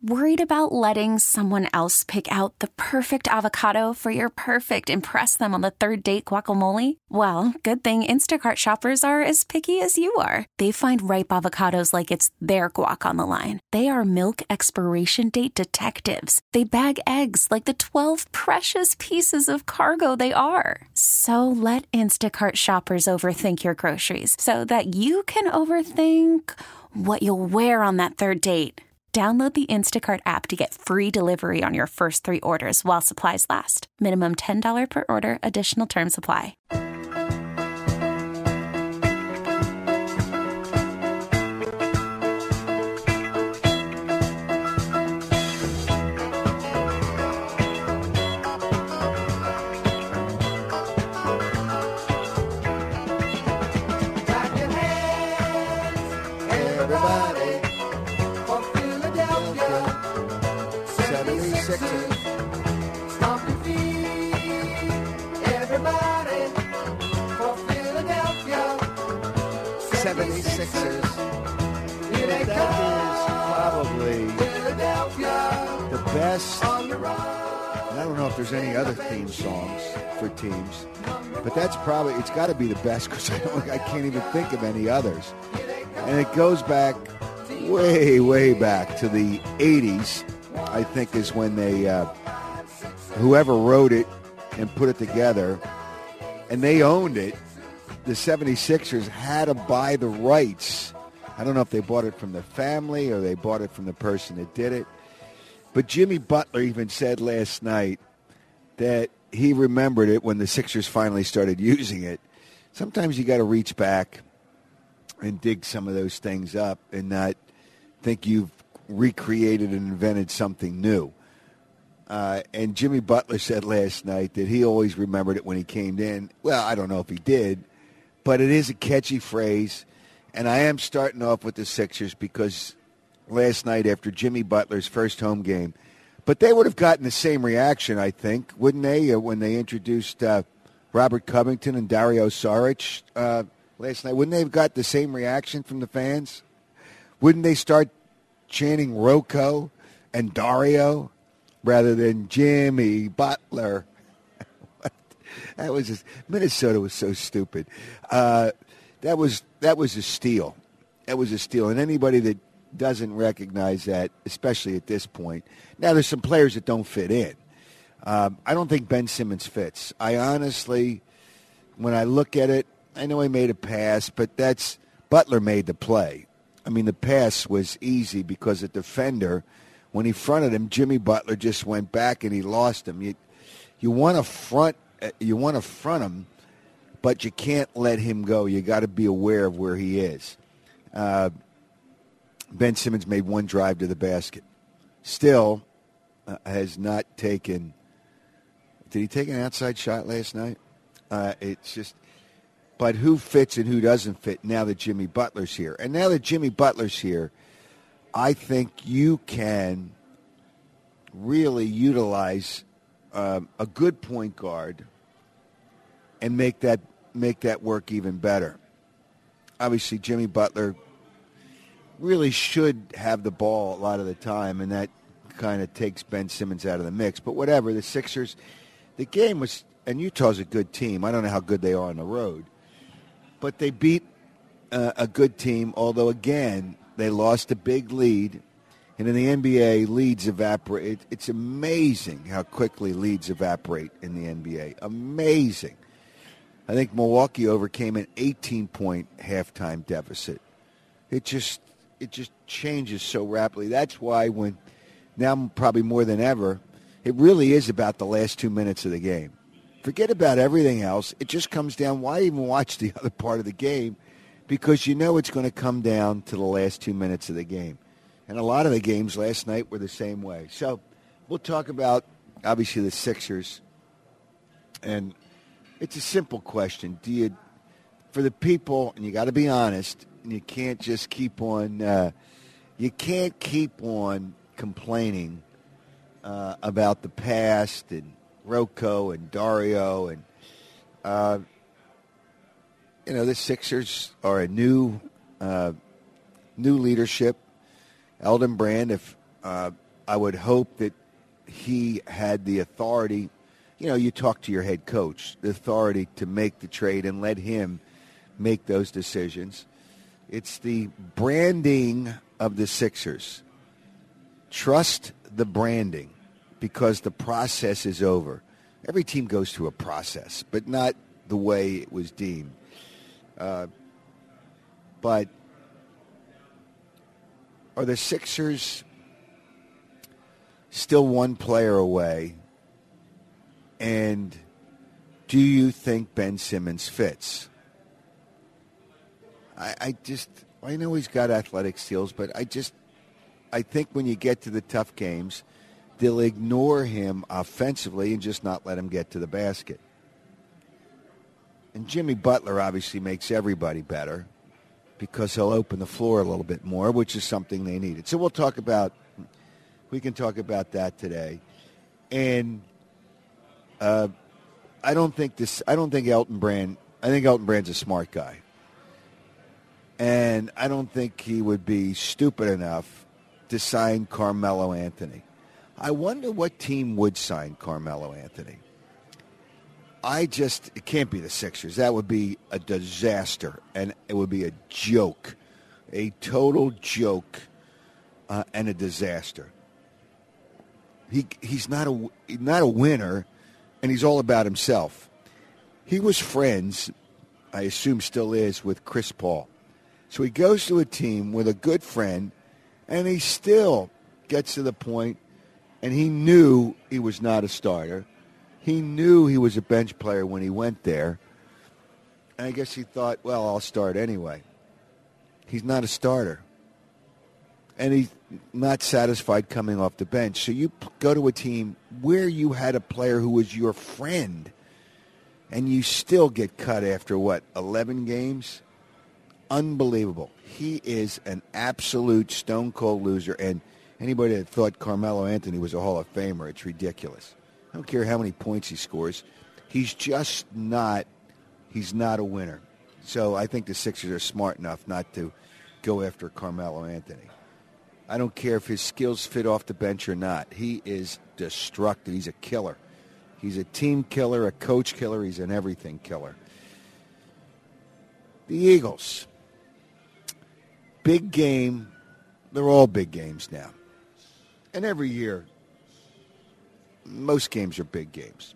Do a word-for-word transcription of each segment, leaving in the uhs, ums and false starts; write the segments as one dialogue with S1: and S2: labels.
S1: Worried about letting someone else pick out the perfect avocado for your perfect impress them on the third date guacamole? Well, good thing Instacart shoppers are as picky as you are. They find ripe avocados like it's their guac on the line. They are milk expiration date detectives. They bag eggs like the twelve precious pieces of cargo they are. So let Instacart shoppers overthink your groceries so that you can overthink what you'll wear on that third date. Download the Instacart app to get free delivery on your first three orders while supplies last. Minimum ten dollars per order. Additional terms apply.
S2: seventy-sixers. You know, that is probably the best. And I don't know if there's any other theme songs for teams, but that's probably, it's got to be the best because I don't, I can't even think of any others. And it goes back way, way back to the eighties, I think is when they, uh, whoever wrote it and put it together, and they owned it. The seventy-sixers had to buy the rights. I don't know if they bought it from the family or they bought it from the person that did it. But Jimmy Butler even said last night that he remembered it when the Sixers finally started using it. Sometimes you got to reach back and dig some of those things up and not think you've recreated and invented something new. Uh, and Jimmy Butler said last night that he always remembered it when he came in. Well, I don't know if he did. But it is a catchy phrase, and I am starting off with the Sixers because last night after Jimmy Butler's first home game, but they would have gotten the same reaction, I think, wouldn't they, uh, when they introduced uh, Robert Covington and Dario Saric uh, last night? Wouldn't they have got the same reaction from the fans? Wouldn't they start chanting Rocco and Dario rather than Jimmy Butler? That was just, Minnesota was so stupid. Uh, that was that was a steal. That was a steal. And anybody that doesn't recognize that, especially at this point, now there's some players that don't fit in. Um, I don't think Ben Simmons fits. I honestly, when I look at it, I know he made a pass, but that's Butler made the play. I mean, the pass was easy because the defender, when he fronted him, Jimmy Butler just went back and he lost him. You, you want to front. You want to front him, but you can't let him go. You got to be aware of where he is. Uh, Ben Simmons made one drive to the basket. Still uh, has not taken. Did he take an outside shot last night? Uh, it's just. But who fits and who doesn't fit now that Jimmy Butler's here? And now that Jimmy Butler's here, I think you can really utilize um, a good point guard and make that make that work even better. Obviously, Jimmy Butler really should have the ball a lot of the time, and that kind of takes Ben Simmons out of the mix. But whatever, the Sixers, the game was, and Utah's a good team. I don't know how good they are on the road, but they beat uh, a good team, although, again, they lost a big lead. And in the N B A, leads evaporate. It's amazing how quickly leads evaporate in the N B A. Amazing. I think Milwaukee overcame an eighteen-point halftime deficit. It just it just changes so rapidly. That's why when now probably more than ever, it really is about the last two minutes of the game. Forget about everything else. It just comes down. Why even watch the other part of the game? Because you know it's going to come down to the last two minutes of the game. And a lot of the games last night were the same way. So we'll talk about, obviously, the Sixers. And it's a simple question. Do you, for the people, and you got to be honest, and you can't just keep on, uh, you can't keep on complaining uh, about the past and Rocco and Dario. And, uh, you know, the Sixers are a new, uh, new leadership. Elton Brand, if uh, I would hope that he had the authority. You know, you talk to your head coach, the authority to make the trade and let him make those decisions. It's the branding of the Sixers. Trust the branding because the process is over. Every team goes through a process, but not the way it was deemed. Uh, but are the Sixers still one player away? And do you think Ben Simmons fits? I, I just, I know he's got athletic skills, but I just, I think when you get to the tough games, they'll ignore him offensively and just not let him get to the basket. And Jimmy Butler obviously makes everybody better because he'll open the floor a little bit more, which is something they needed. So we'll talk about, we can talk about that today. And uh, I don't think this, I don't think Elton Brand, I think Elton Brand's a smart guy. And I don't think he would be stupid enough to sign Carmelo Anthony. I wonder what team would sign Carmelo Anthony. I just, it can't be the Sixers. That would be a disaster, and it would be a joke, a total joke, uh, and a disaster. He he's not a not a winner, and he's all about himself. He was friends, I assume still is, with Chris Paul. So he goes to a team with a good friend, and he still gets to the point, and he knew he was not a starter. He knew he was a bench player when he went there. And I guess he thought, well, I'll start anyway. He's not a starter. And he's not satisfied coming off the bench. So you go to a team where you had a player who was your friend, and you still get cut after, what, eleven games? Unbelievable. He is an absolute stone-cold loser. And anybody that thought Carmelo Anthony was a Hall of Famer, it's ridiculous. I don't care how many points he scores. He's just not, he's not a winner. So I think the Sixers are smart enough not to go after Carmelo Anthony. I don't care if his skills fit off the bench or not. He is destructive. He's a killer. He's a team killer, a coach killer. He's an everything killer. The Eagles. Big game. They're all big games now. And every year, most games are big games.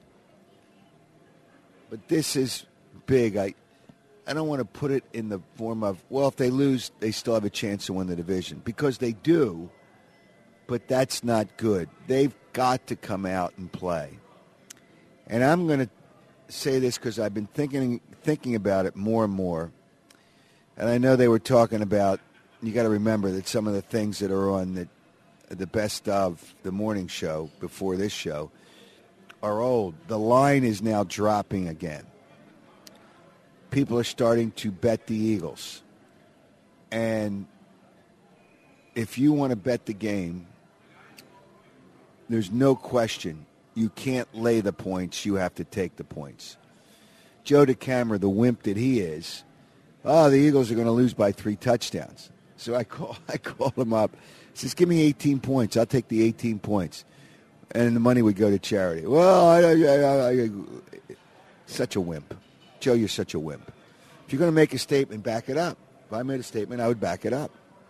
S2: But this is big. I I don't want to put it in the form of, well, if they lose, they still have a chance to win the division. Because they do, but that's not good. They've got to come out and play. And I'm going to say this because I've been thinking thinking about it more and more. And I know they were talking about, you got to remember that some of the things that are on the the best of the morning show before this show are old. The line is now dropping again. People are starting to bet the Eagles. And if you want to bet the game, there's no question you can't lay the points. You have to take the points. Joe DeCamera, the wimp that he is, oh, the Eagles are going to lose by three touchdowns. So I call I call him up. He says, give me eighteen points. I'll take the eighteen points. And the money would go to charity. Well, I, I, I, I, such a wimp. Joe, you're such a wimp. If you're going to make a statement, back it up. If I made a statement, I would back it up.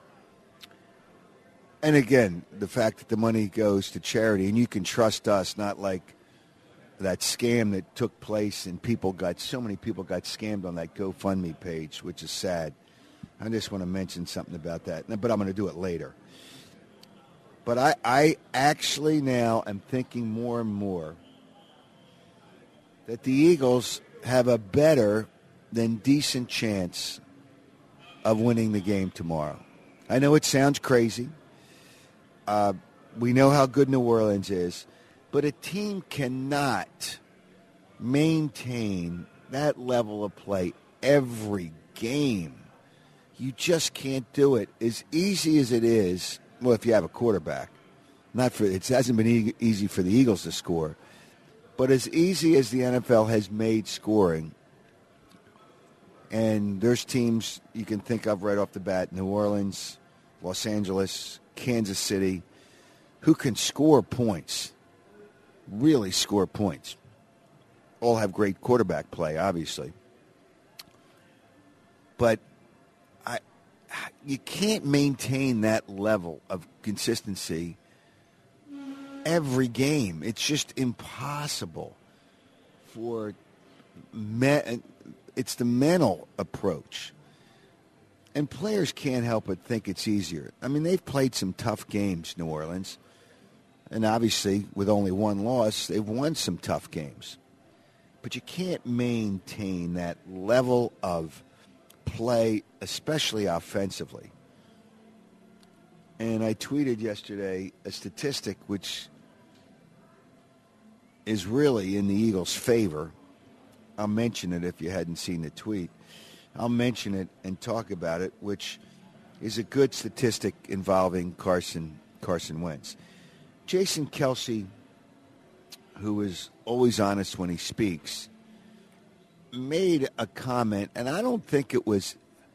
S2: And again, the fact that the money goes to charity, and you can trust us, not like that scam that took place and people got, so many people got scammed on that GoFundMe page, which is sad. I just want to mention something about that, but I'm going to do it later. But I, I actually now am thinking more and more that the Eagles have a better than decent chance of winning the game tomorrow. I know it sounds crazy. Uh, we know how good New Orleans is, but a team cannot maintain that level of play every game. You just can't do it. As easy as it is, well, if you have a quarterback, not for it hasn't been e- easy for the Eagles to score, but as easy as the N F L has made scoring, and there's teams you can think of right off the bat, New Orleans, Los Angeles, Kansas City, who can score points, really score points. All have great quarterback play, obviously. But I, you can't maintain that level of consistency every game. It's just impossible for me- it's the mental approach. And players can't help but think it's easier. I mean, they've played some tough games, New Orleans. And obviously, with only one loss, they've won some tough games. But you can't maintain that level of play, especially offensively. And I tweeted yesterday a statistic which is really in the Eagles' favor. I'll mention it if you hadn't seen the tweet. I'll mention it and talk about it, which is a good statistic involving Carson Carson Wentz. Jason Kelce, who is always honest when he speaks, made a comment, and I don't think it was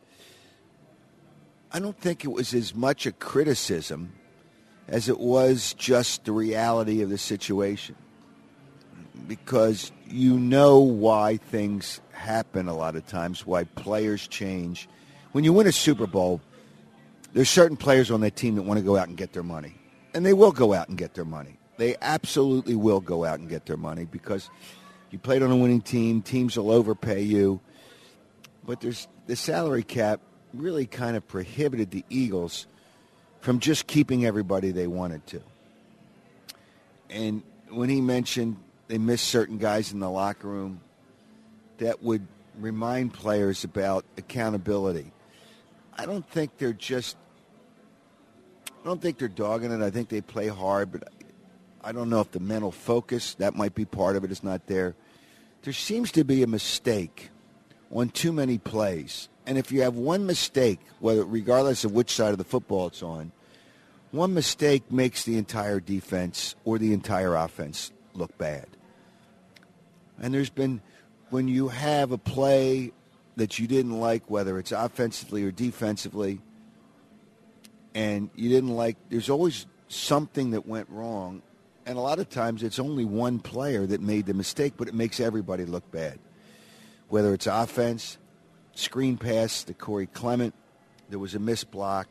S2: I don't think it was as much a criticism as it was just the reality of the situation. Because you know why things happen a lot of times, why players change. When you win a Super Bowl, there's certain players on that team that want to go out and get their money. And they will go out and get their money. They absolutely will go out and get their money because you played on a winning team. Teams will overpay you. But there's the salary cap really kind of prohibited the Eagles from just keeping everybody they wanted to. And when he mentioned they missed certain guys in the locker room, that would remind players about accountability. I don't think they're just I don't think they're dogging it. I think they play hard, but I don't know if the mental focus, that might be part of it, is not there. There seems to be a mistake on too many plays. And if you have one mistake, whether regardless of which side of the football it's on, one mistake makes the entire defense or the entire offense look bad. And there's been, when you have a play that you didn't like, whether it's offensively or defensively, and you didn't like, there's always something that went wrong. And a lot of times it's only one player that made the mistake, but it makes everybody look bad. Whether it's offense, screen pass to Corey Clement, there was a missed block.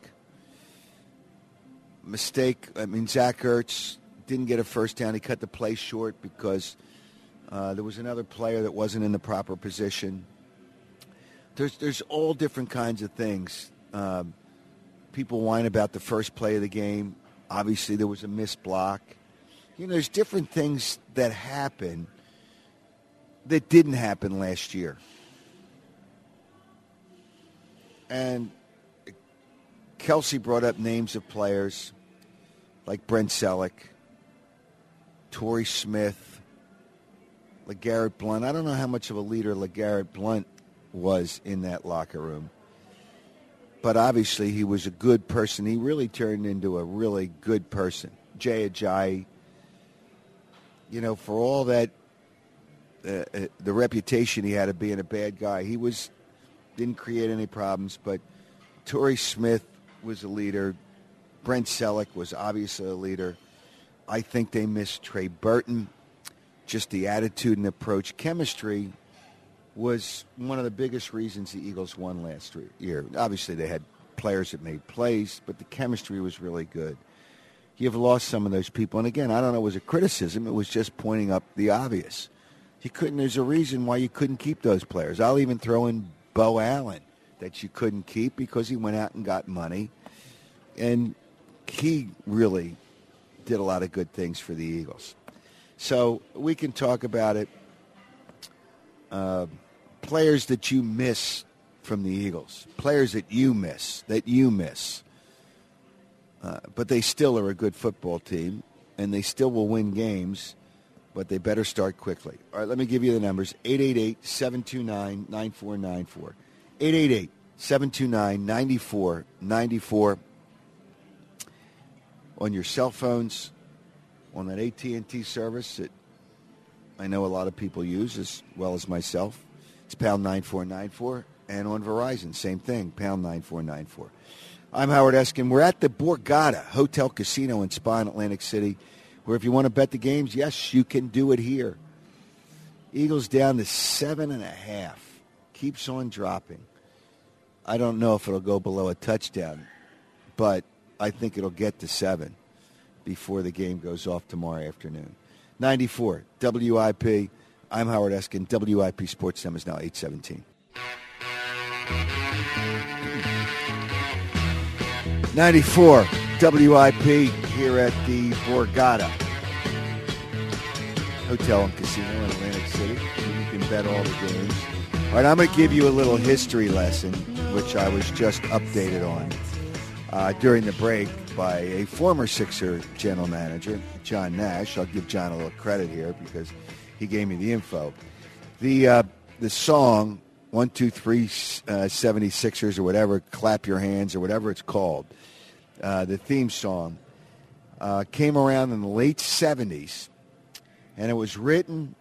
S2: Mistake, I mean, Zach Ertz didn't get a first down. He cut the play short because uh, there was another player that wasn't in the proper position. There's, there's all different kinds of things. Um, People whine about the first play of the game. Obviously, there was a missed block. You know, there's different things that happen that didn't happen last year. And Kelce brought up names of players like Brent Selleck, Torrey Smith, LeGarrette Blount. I don't know how much of a leader LeGarrette Blount was in that locker room. But obviously he was a good person. He really turned into a really good person. Jay Ajayi, you know, for all that, uh, uh, the reputation he had of being a bad guy, he was didn't create any problems. But Torrey Smith was a leader. Brent Selleck was obviously a leader. I think they missed Trey Burton. Just the attitude and approach. Chemistry was one of the biggest reasons the Eagles won last year. Obviously, they had players that made plays, but the chemistry was really good. You've lost some of those people. And again, I don't know if it was a criticism. It was just pointing up the obvious. You couldn't. There's a reason why you couldn't keep those players. I'll even throw in Bo Allen that you couldn't keep because he went out and got money. And he really did a lot of good things for the Eagles. So we can talk about it. Uh, players that you miss from the Eagles, players that you miss, that you miss. Uh, but they still are a good football team, and they still will win games, but they better start quickly. All right, let me give you the numbers. eight eight eight, seven two nine, nine four nine four. eight eight eight, seven two nine, nine four nine four. On your cell phones, on that A T and T service that I know a lot of people use as well as myself. It's pound nine four nine four. And on Verizon, same thing, pound nine four nine four. I'm Howard Eskin. We're at the Borgata Hotel Casino and Spa in Atlantic City, where if you want to bet the games, yes, you can do it here. Eagles down to seven and a half. Keeps on dropping. I don't know if it'll go below a touchdown, but I think it'll get to seven before the game goes off tomorrow afternoon. ninety-four W I P. I'm Howard Eskin. W I P Sports Time is now eight seventeen. ninety-four W I P here at the Borgata Hotel and Casino in Atlantic City. You can bet all the games. All right, I'm going to give you a little history lesson, which I was just updated on uh, during the break by a former Sixer general manager, John Nash. I'll give John a little credit here because he gave me the info. The uh, the song, one, two, three, uh, seventy-sixers or whatever, Clap Your Hands or whatever it's called, uh, the theme song, uh, came around in the late seventies, and it was written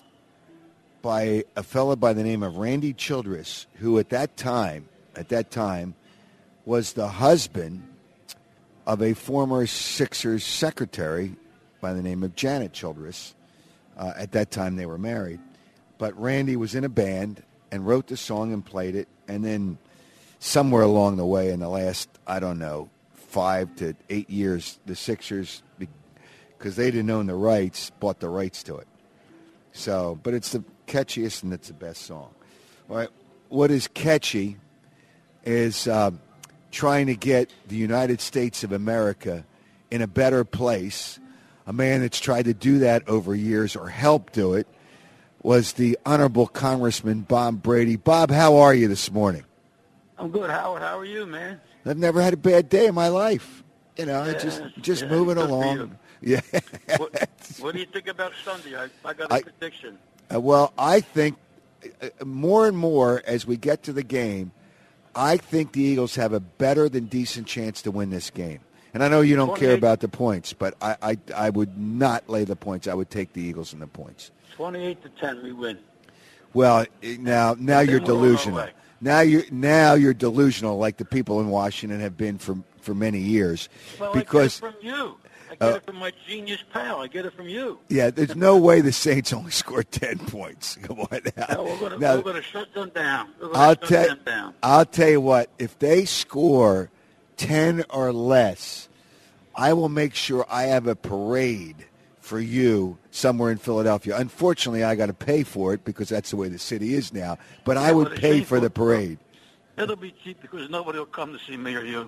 S2: by a fellow by the name of Randy Childress, who at that time, at that time, was the husband of a former Sixers secretary by the name of Janet Childress. Uh, at that time, they were married. But Randy was in a band and wrote the song and played it. And then somewhere along the way in the last, I don't know, five to eight years, the Sixers, because they didn't own the rights, bought the rights to it. So, but it's the catchiest and it's the best song. All right. What is catchy is uh, trying to get the United States of America in a better place. A man that's tried to do that over years or helped do it was the Honorable Congressman Bob Brady. Bob, how are you this morning?
S3: I'm good, Howard. How are you, man?
S2: I've never had a bad day in my life. You know,
S3: yeah,
S2: just just
S3: yeah,
S2: moving along. Yeah.
S3: what, what do you think about Sunday? I, I got a
S2: I,
S3: prediction.
S2: Uh, well, I think uh, more and more as we get to the game, I think the Eagles have a better than decent chance to win this game. And I know you don't care about the points, but I, I, I would not lay the points. I would take the Eagles in the points.
S3: twenty-eight to ten, we win.
S2: Well, now now you're delusional. Now you're now you're delusional, like the people in Washington have been for for many years.
S3: Well,
S2: because
S3: I get it from you. I get
S2: uh,
S3: it from my genius pal. I get it from you.
S2: Yeah, there's no way the Saints only scored ten points. Come on now.
S3: No, we're going
S2: now,
S3: to shut them down.
S2: I'll
S3: shut
S2: tell
S3: them down.
S2: I'll tell you what. If they score ten or less, I will make sure I have a parade for you somewhere in Philadelphia. Unfortunately, I got to pay for it because that's the way the city is now. But
S3: yeah,
S2: I would
S3: well,
S2: pay for the parade.
S3: It'll be cheap because nobody will come to see me or you.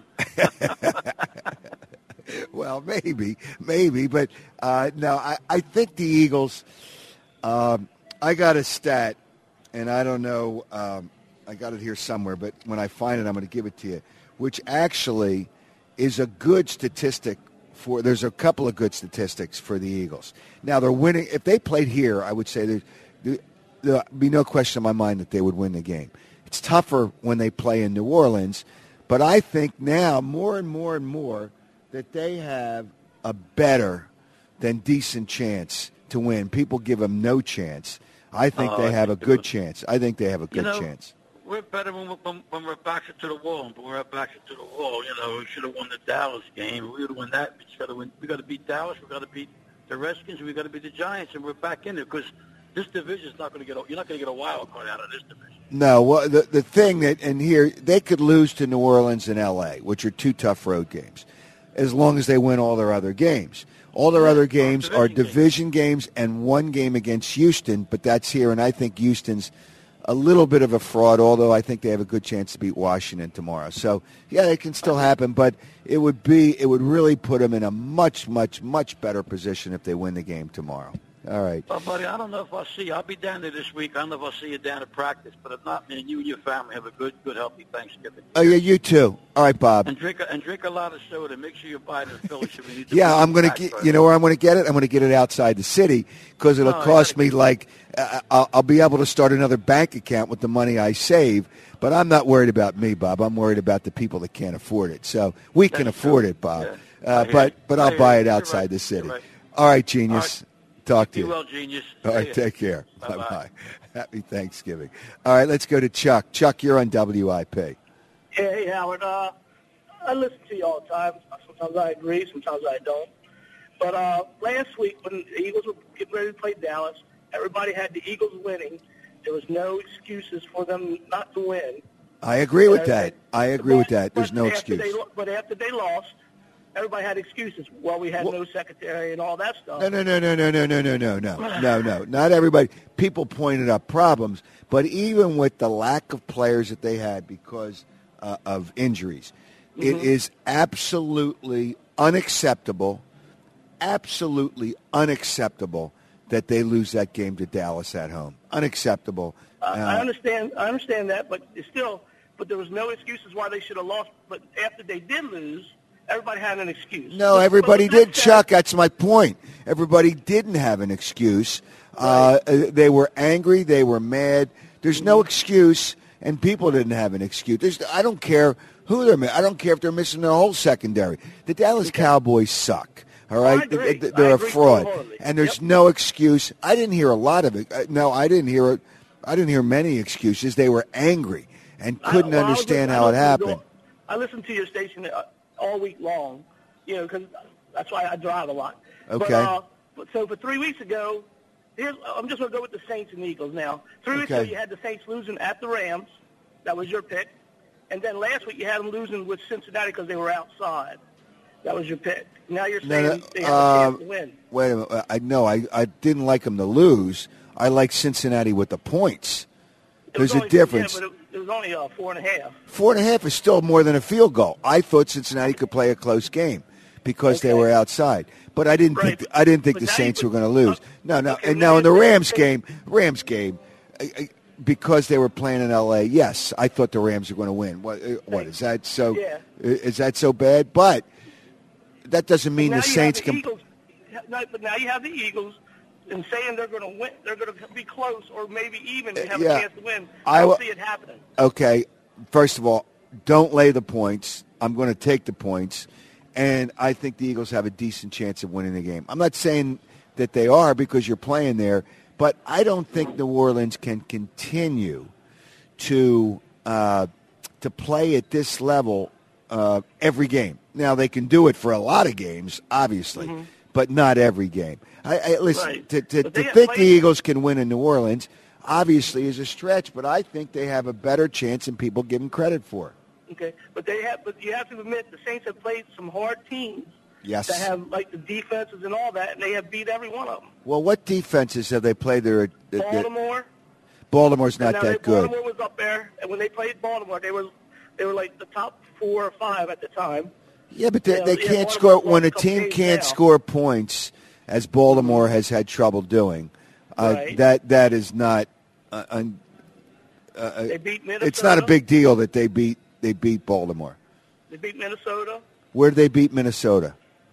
S2: Well, maybe, maybe. But, uh, no, I, I think the Eagles, um, I got a stat, and I don't know, um, I got it here somewhere, but when I find it, I'm going to give it to you, which actually is a good statistic for, there's a couple of good statistics for the Eagles. Now, they're winning. If they played here, I would say there, there, there'd be no question in my mind that they would win the game. It's tougher when they play in New Orleans, but I think now more and more and more that they have a better than decent chance to win. People give them no chance. I think
S3: oh,
S2: they
S3: I
S2: have
S3: think
S2: a good chance. I think they have a good
S3: you know,
S2: chance.
S3: We're better when we're, when, when we're backs to the wall, but we're backs to the wall. You know, we should have won the Dallas game. We would have won that. We got to win. We got to beat Dallas. We got to beat the Redskins. We got to beat the Giants, and we're back in there because this division is not going to get. A, you're not going to get a wild card out of this division. No,
S2: well, the the thing that and here they could lose to New Orleans and L A, which are two tough road games, as long as they win all their other games. All their yeah, other games division are division games. games and one game against Houston, but that's here, and I think Houston's a little bit of a fraud, although I think they have a good chance to beat Washington tomorrow. So, yeah, it can still happen, but it would be it would really put them in a much, much, much better position if they win the game tomorrow. All right.
S3: Well, buddy, I don't know if I'll see you. I'll be down there this week. I don't know if I'll see you down at practice, but if not, man, you and your family have a good, good, healthy Thanksgiving.
S2: Oh, yeah, you too. All right, Bob.
S3: And drink a, and drink a lot of soda. Make sure you buy the fellowship.
S2: Yeah, I'm going to get, you know where I'm going to get it? I'm going to get it outside the city because it'll oh, cost me like, uh, I'll, I'll be able to start another bank account with the money I save. But I'm not worried about me, Bob. I'm worried about the people that can't afford it. So we That's can afford true. it, Bob. Yeah. Uh, but but I'll buy it outside right. the city. Right. All right, genius. All right. Talk to you.
S3: Be well, genius.
S2: All right, take care. Bye-bye. Bye-bye. Happy Thanksgiving. All right, let's go to Chuck. Chuck, you're on W I P.
S4: Hey, Howard. Uh, I listen to you all the time. Sometimes I agree, sometimes I don't. But uh, last week when the Eagles were getting ready to play Dallas, everybody had the Eagles winning. There was no excuses for them not to win.
S2: I agree with
S4: uh,
S2: that. I agree
S4: but,
S2: with that. There's no
S4: after
S2: excuse.
S4: They, but after they lost, everybody had excuses. Well, we had
S2: Well,
S4: no secretary and all that stuff.
S2: No, no, no, no, no, no, no, no, no, no, no, no. Not everybody. People pointed up problems, but even with the lack of players that they had because uh, of injuries, mm-hmm. it is absolutely unacceptable, absolutely unacceptable that they lose that game to Dallas at home. Unacceptable.
S4: Uh, I understand. I understand that, but it's still. But there was no excuses why they should have lost. But after they did lose, everybody had an excuse.
S2: No, everybody did, Chuck. That's my point. Everybody didn't have an excuse. Right. Uh, they were angry. They were mad. There's no excuse, and people didn't have an excuse. There's, I don't care who they're missing. I don't care if they're missing their whole secondary. The Dallas okay. Cowboys suck. All right,
S4: I agree.
S2: they're
S4: I
S2: a fraud, and there's
S4: yep.
S2: no excuse. I didn't hear a lot of it. No, I didn't hear it. I didn't hear many excuses. They were angry and couldn't
S4: I, well,
S2: understand
S4: I
S2: how it happened.
S4: I listened to your station all week long, you know, because that's why I drive a lot.
S2: Okay.
S4: But, uh, but so for three weeks ago, here's I'm just going to go with the Saints and Eagles now. Three
S2: okay.
S4: weeks ago, you had the Saints losing at the Rams. That was your pick. And then last week, you had them losing with Cincinnati because they were outside. That was your pick. Now you're saying
S2: no, no,
S4: they have
S2: uh,
S4: a chance to win.
S2: Wait a minute. I know. I, I didn't like them to lose. I like Cincinnati with the points. There's
S4: only,
S2: a difference.
S4: Yeah, but it, it was only uh, four and a half.
S2: Four and a half is still more than a field goal. I thought Cincinnati could play a close game because okay. they were outside. But I didn't
S4: right.
S2: think I didn't think
S4: but
S2: the Saints
S4: you,
S2: were going to lose.
S4: Uh,
S2: no, no.
S4: okay,
S2: and now in the
S4: saying,
S2: Rams game, Rams game, I, I, because they were playing in L A. Yes, I thought the Rams were going to win. What? What is that so?
S4: Yeah.
S2: Is that so bad? But that doesn't mean the Saints
S4: the
S2: can.
S4: Eagles, no, but now you have the Eagles, and saying they're going to win, they're going to be close or maybe even have
S2: yeah.
S4: a chance to win. I don't see it happening.
S2: Okay, first of all, don't lay the points. I'm going to take the points, and I think the Eagles have a decent chance of winning the game. I'm not saying that they are because you're playing there, but I don't think New Orleans can continue to uh, to play at this level uh, every game. Now, they can do it for a lot of games, obviously, mm-hmm. but not every game. I, I Listen,
S4: right.
S2: to, to, to think
S4: played-
S2: the Eagles can win in New Orleans obviously is a stretch, but I think they have a better chance than people give them credit for.
S4: Okay, but they have, but you have to admit the Saints have played some hard teams.
S2: Yes.
S4: That have like the defenses and all that, and they have beat every one of them.
S2: Well, what defenses have they played there?
S4: Baltimore.
S2: Baltimore's not that
S4: they,
S2: good.
S4: Baltimore was up there, and when they played Baltimore, they were they were like the top four or five at the time.
S2: Yeah, but they,
S4: yeah,
S2: they
S4: yeah,
S2: can't score when a team
S4: games
S2: can't
S4: now.
S2: score points, as Baltimore has had trouble doing. Uh,
S4: right.
S2: That that is not. Uh, un, uh,
S4: they beat Minnesota.
S2: It's not a big deal that they beat they beat Baltimore.
S4: They beat Minnesota.
S2: Where did they beat Minnesota?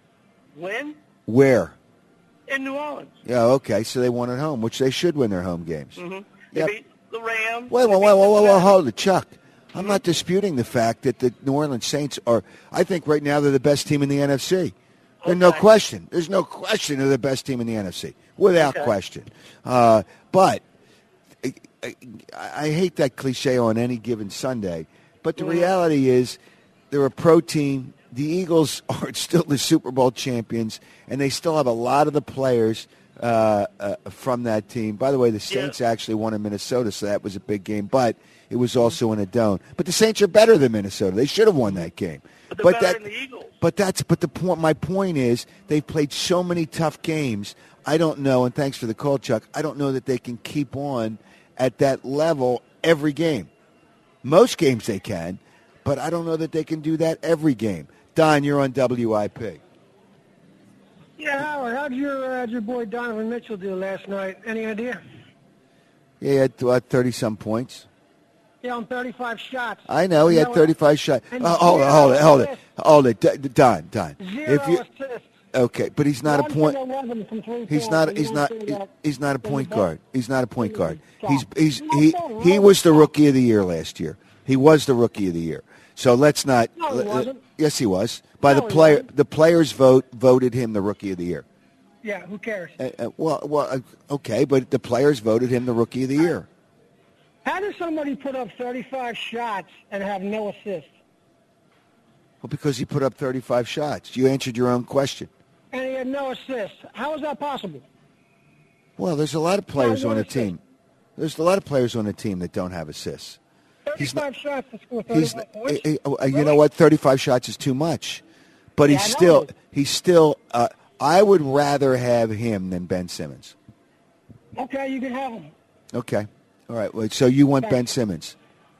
S4: When?
S2: Where?
S4: In New Orleans.
S2: Yeah, okay, so they won at home, which they should win their home games.
S4: Mm-hmm. They
S2: Yep.
S4: beat the Rams.
S2: Wait, wait,
S4: They
S2: wait,
S4: beat
S2: wait, wait, wait,
S4: Cincinnati.
S2: hold it, Chuck. I'm not disputing the fact that the New Orleans Saints are, I think right now they're the best team in the N F C. There's no
S4: Okay.
S2: question. There's no question they're the best team in the N F C, without
S4: Okay.
S2: question. Uh, but I, I, I hate that cliche on any given Sunday, but the
S4: Mhm.
S2: reality is they're a pro team. The Eagles are still the Super Bowl champions, and they still have a lot of the players uh, uh, from that team. By the way, the Saints
S4: Yeah.
S2: actually won in Minnesota, so that was a big game, but it was also in a dome. But the Saints are better than Minnesota. They should have won that game.
S4: But they're
S2: but
S4: better
S2: that,
S4: than the Eagles.
S2: But that's but the point. My point is they've played so many tough games. I don't know, and thanks for the call, Chuck. I don't know that they can keep on at that level every game. Most games they can, but I don't know that they can do that every game. Don, you're on W I P.
S5: Yeah, Howard, how'd your, uh, how'd your boy Donovan Mitchell do last night? Any idea?
S2: Yeah, he had uh, thirty-some points.
S5: Yeah, on thirty-five shots.
S2: I know, he
S5: You
S2: had
S5: know,
S2: thirty-five shots.
S5: and
S2: Oh, hold it,
S5: zero
S2: hold it, hold it.
S5: assists.
S2: Hold it. D- Don, Don.
S5: Zero
S2: If you,
S5: assists.
S2: okay, but he's not
S5: One
S2: a point.
S5: from eleven from three
S2: He's
S5: point.
S2: not.
S5: You
S2: He's
S5: don't
S2: not.
S5: see
S2: he-
S5: that
S2: He's not a
S5: in the
S2: point
S5: back.
S2: guard. He's not a point guard.
S5: Stop.
S2: He's. He's.
S5: No,
S2: He.
S5: no,
S2: He
S5: no,
S2: was the
S5: stop.
S2: rookie of the year last year. He was the rookie of the year. So let's not.
S5: No, he
S2: uh,
S5: wasn't.
S2: Yes, he was. By
S5: No,
S2: the
S5: he
S2: player,
S5: wasn't.
S2: the players vote voted him the rookie of the year.
S5: Yeah, who cares?
S2: Uh, uh, well, well, uh, okay, but the players voted him the rookie of the year.
S5: How does somebody put up thirty-five shots and have no assists?
S2: Well, because he put up thirty-five shots. You answered your own question.
S5: And he had no assists. How is that possible?
S2: Well, there's a lot of players on a team. There's a lot of players on a team that don't have assists.
S5: thirty-five
S2: not,
S5: shots to score
S2: he's,
S5: thirty-five points?
S2: he, he, you
S5: Really?
S2: know what? thirty-five shots is too much. But
S5: Yeah,
S2: he's
S5: I know
S2: still,
S5: it is.
S2: he's still, uh, I would rather have him than Ben Simmons.
S5: Okay, you can have him.
S2: Okay. All right. Well, so you want
S5: Thanks.
S2: Ben Simmons?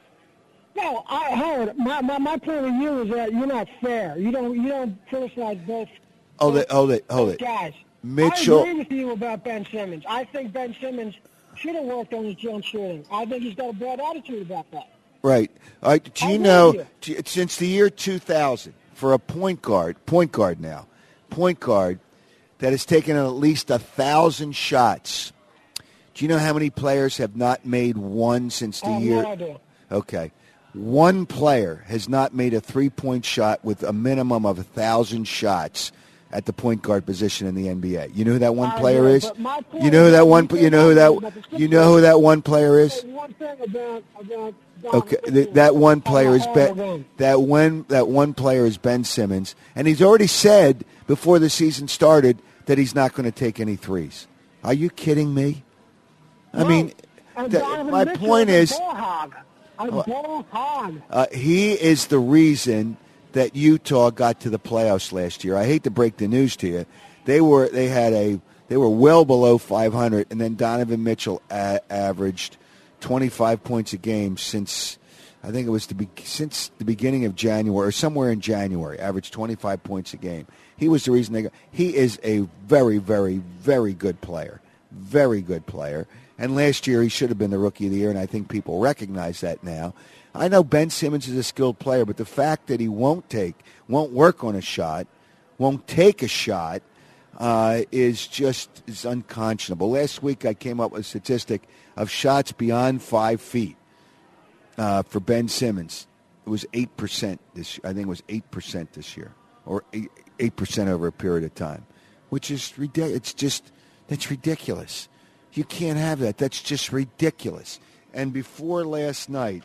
S5: No, I, Howard, my, my, my point of view is that you're not fair. You don't you don't criticize both,
S2: Hold it, hold it, hold
S5: both
S2: it.
S5: guys.
S2: Mitchell.
S5: I agree with you about Ben Simmons. I think Ben Simmons should have worked on his jump shooting. I think he's got a bad attitude about that.
S2: Right. All right. Do
S5: I
S2: you
S5: agree
S2: know,
S5: with you.
S2: do you- since the year two thousand, for a point guard, point guard now, point guard that has taken at least a thousand shots, do you know how many players have not made one since the
S5: I have
S2: year?
S5: no idea.
S2: Okay. One player has not made a three-point shot with a minimum of a thousand shots at the point guard position in the N B A. You know who that one
S5: I
S2: player
S5: agree,
S2: is?
S5: but my point
S2: You know who
S5: is
S2: that
S5: that
S2: one?
S5: you
S2: You know who
S5: can't argue
S2: that?
S5: about the
S2: You know who that one player is?
S5: Say one thing about, about
S2: Okay,
S5: Donovan
S2: th- that one player
S5: on
S2: is
S5: the
S2: Ben.
S5: Hall of Fame.
S2: That one. That one player is Ben Simmons, and he's already said before the season started that he's not going to take any threes. Are you kidding me? I
S5: No,
S2: mean,
S5: and
S2: th-
S5: Donovan
S2: my
S5: Mitchell
S2: point
S5: a
S2: is,
S5: ball hog. A ball hog.
S2: uh, he is the reason that Utah got to the playoffs last year. I hate to break the news to you, they were they had a they were well below five hundred, and then Donovan Mitchell a- averaged twenty-five points a game since I think it was the be- since the beginning of January or somewhere in January. Averaged twenty-five points a game. He was the reason they got. He is a very, very, very good player, very good player. And last year he should have been the Rookie of the Year, and I think people recognize that now. I know Ben Simmons is a skilled player, but the fact that he won't take, won't work on a shot, won't take a shot, uh, is just is unconscionable. Last week I came up with a statistic of shots beyond five feet uh, for Ben Simmons. It was eight percent this. I think it was eight percent this year, or eight percent over a period of time, which is ridiculous. It's just that's ridiculous. You can't have that. That's just ridiculous. And before last night,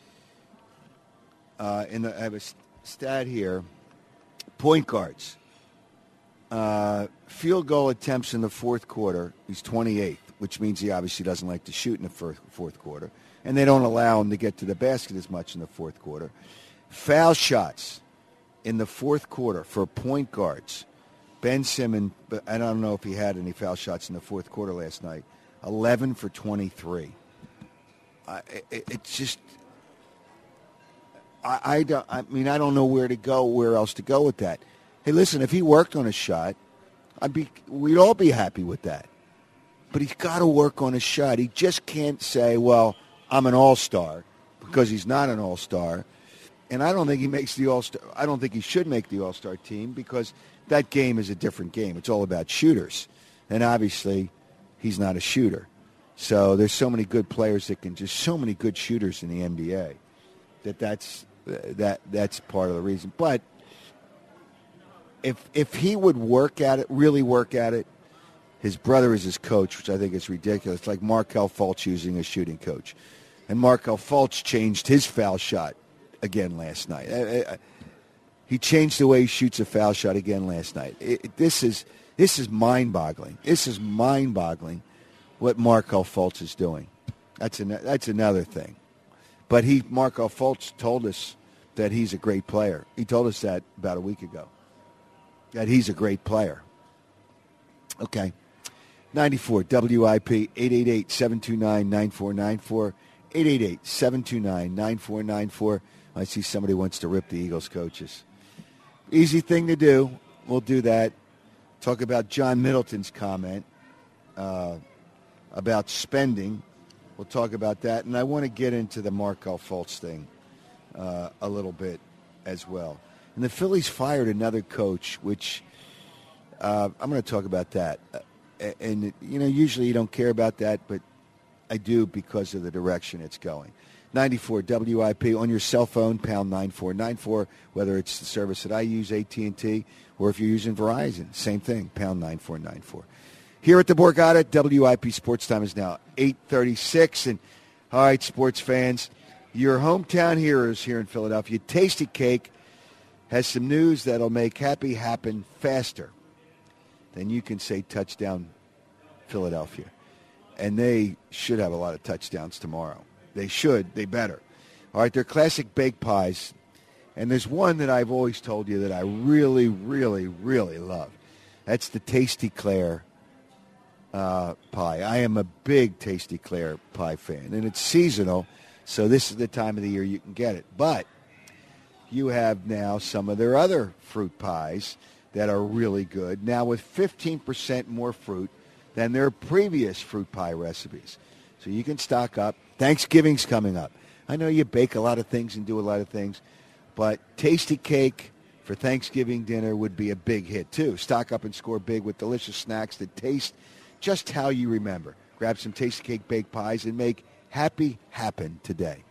S2: uh, in the, I have a stat here, point guards. Uh, field goal attempts in the fourth quarter, he's twenty-eighth, which means he obviously doesn't like to shoot in the first, fourth quarter. And they don't allow him to get to the basket as much in the fourth quarter. Foul shots in the fourth quarter for point guards. Ben Simmons, but I don't know if he had any foul shots in the fourth quarter last night. eleven for twenty-three. I, it, it's just, I, I, don't, I mean, I don't know where to go, where else to go with that. Hey, listen, if he worked on a shot, I'd be, we'd all be happy with that. But he's got to work on a shot. He just can't say, well, I'm an all-star, because he's not an all-star. And I don't think he makes the all-star. I don't think he should make the all-star team, because that game is a different game. It's all about shooters. And obviously, he's not a shooter. So there's so many good players that can just so many good shooters in the N B A that that's that that's part of the reason. But if if he would work at it, really work at it, his brother is his coach, which I think is ridiculous. It's like Markelle Fultz using a shooting coach. And Markelle Fultz changed his foul shot again last night. I, I, he changed the way he shoots a foul shot again last night. It, it, this is this is mind-boggling. This is mind-boggling what Markelle Fultz is doing. That's an, that's another thing. But he Markelle Fultz told us that he's a great player. He told us that about a week ago, that he's a great player. Okay. ninety-four W I P, eight eight eight, seven two nine, nine four nine four, eight eight eight, seven two nine, nine four nine four. I see somebody wants to rip the Eagles coaches. Easy thing to do. We'll do that. Talk about John Middleton's comment uh, about spending. We'll talk about that. And I want to get into the Markelle Fultz thing uh, a little bit as well. And the Phillies fired another coach, which uh, I'm going to talk about that. Uh, and, you know, usually you don't care about that, but I do because of the direction it's going. ninety-four W I P on your cell phone, pound nine four nine four, whether it's the service that I use, A T and T, or if you're using Verizon, same thing, pound nine four nine four. Here at the Borgata, W I P Sports Time is now eight thirty-six. And, all right, sports fans, your hometown heroes here in Philadelphia, Tasty Cake, has some news that'll make happy happen faster than you can say touchdown Philadelphia. And they should have a lot of touchdowns tomorrow. They should. They better. All right, they're classic baked pies. And there's one that I've always told you that I really, really, really love. That's the Tasty Claire uh, pie. I am a big Tasty Claire pie fan. And it's seasonal, so this is the time of the year you can get it. But you have now some of their other fruit pies that are really good, now with fifteen percent more fruit than their previous fruit pie recipes. So you can stock up. Thanksgiving's coming up. I know you bake a lot of things and do a lot of things, but Tasty Cake for Thanksgiving dinner would be a big hit, too. Stock up and score big with delicious snacks that taste just how you remember. Grab some Tasty Cake baked pies and make happy happen today.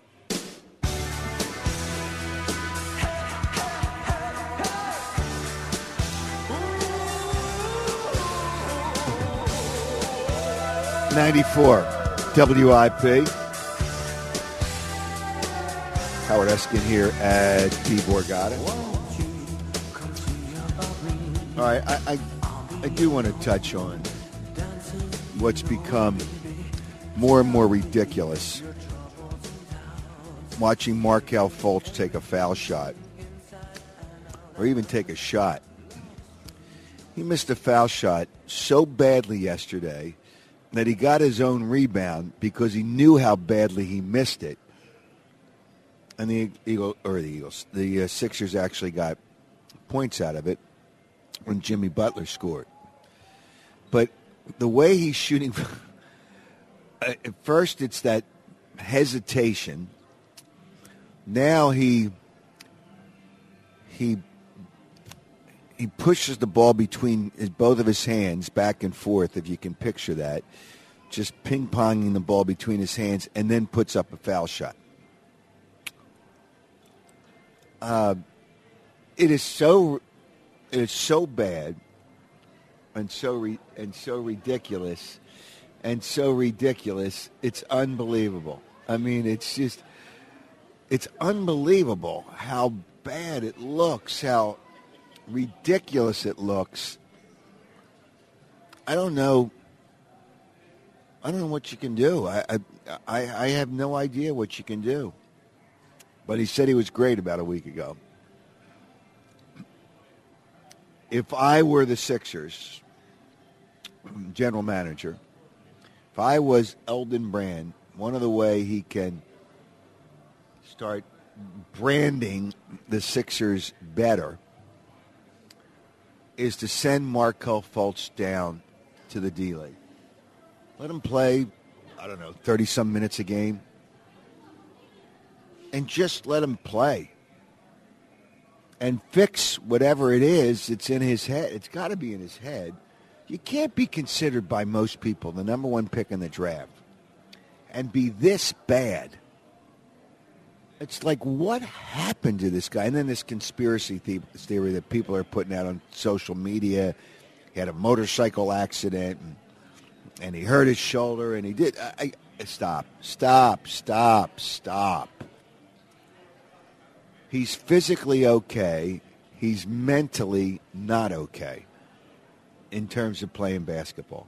S2: ninety-four W I P. Howard Eskin here at T. Borgata. All right, I, I, I do want to touch on what's become more and more ridiculous. Watching Markelle Fultz take a foul shot, or even take a shot. He missed a foul shot so badly yesterday that he got his own rebound because he knew how badly he missed it. And the Eagle or the Eagles, the uh, Sixers actually got points out of it when Jimmy Butler scored. But the way he's shooting, at first it's that hesitation. Now he he he pushes the ball between his, both of his hands back and forth, if you can picture that, just ping-ponging the ball between his hands, and then puts up a foul shot. Uh, it is so, it is so bad, and so re, and so ridiculous, and so ridiculous. It's unbelievable. I mean, it's just, it's unbelievable how bad it looks, how ridiculous it looks. I don't know. I don't know what you can do. I, I I have no idea what you can do. But he said he was great about a week ago. If I were the Sixers general manager, if I was Eldon Brand, one of the way he can start branding the Sixers better is to send Markelle Fultz down to the D-League. Let him play, I don't know, thirty-some minutes a game. And just let him play. And fix whatever it is that's in his head. It's got to be in his head. You can't be considered by most people the number one pick in the draft and be this bad. It's like, what happened to this guy? And then this conspiracy theory that people are putting out on social media. He had a motorcycle accident, and, and he hurt his shoulder, and he did. I, I, stop, stop, stop, stop. He's physically okay. He's mentally not okay in terms of playing basketball.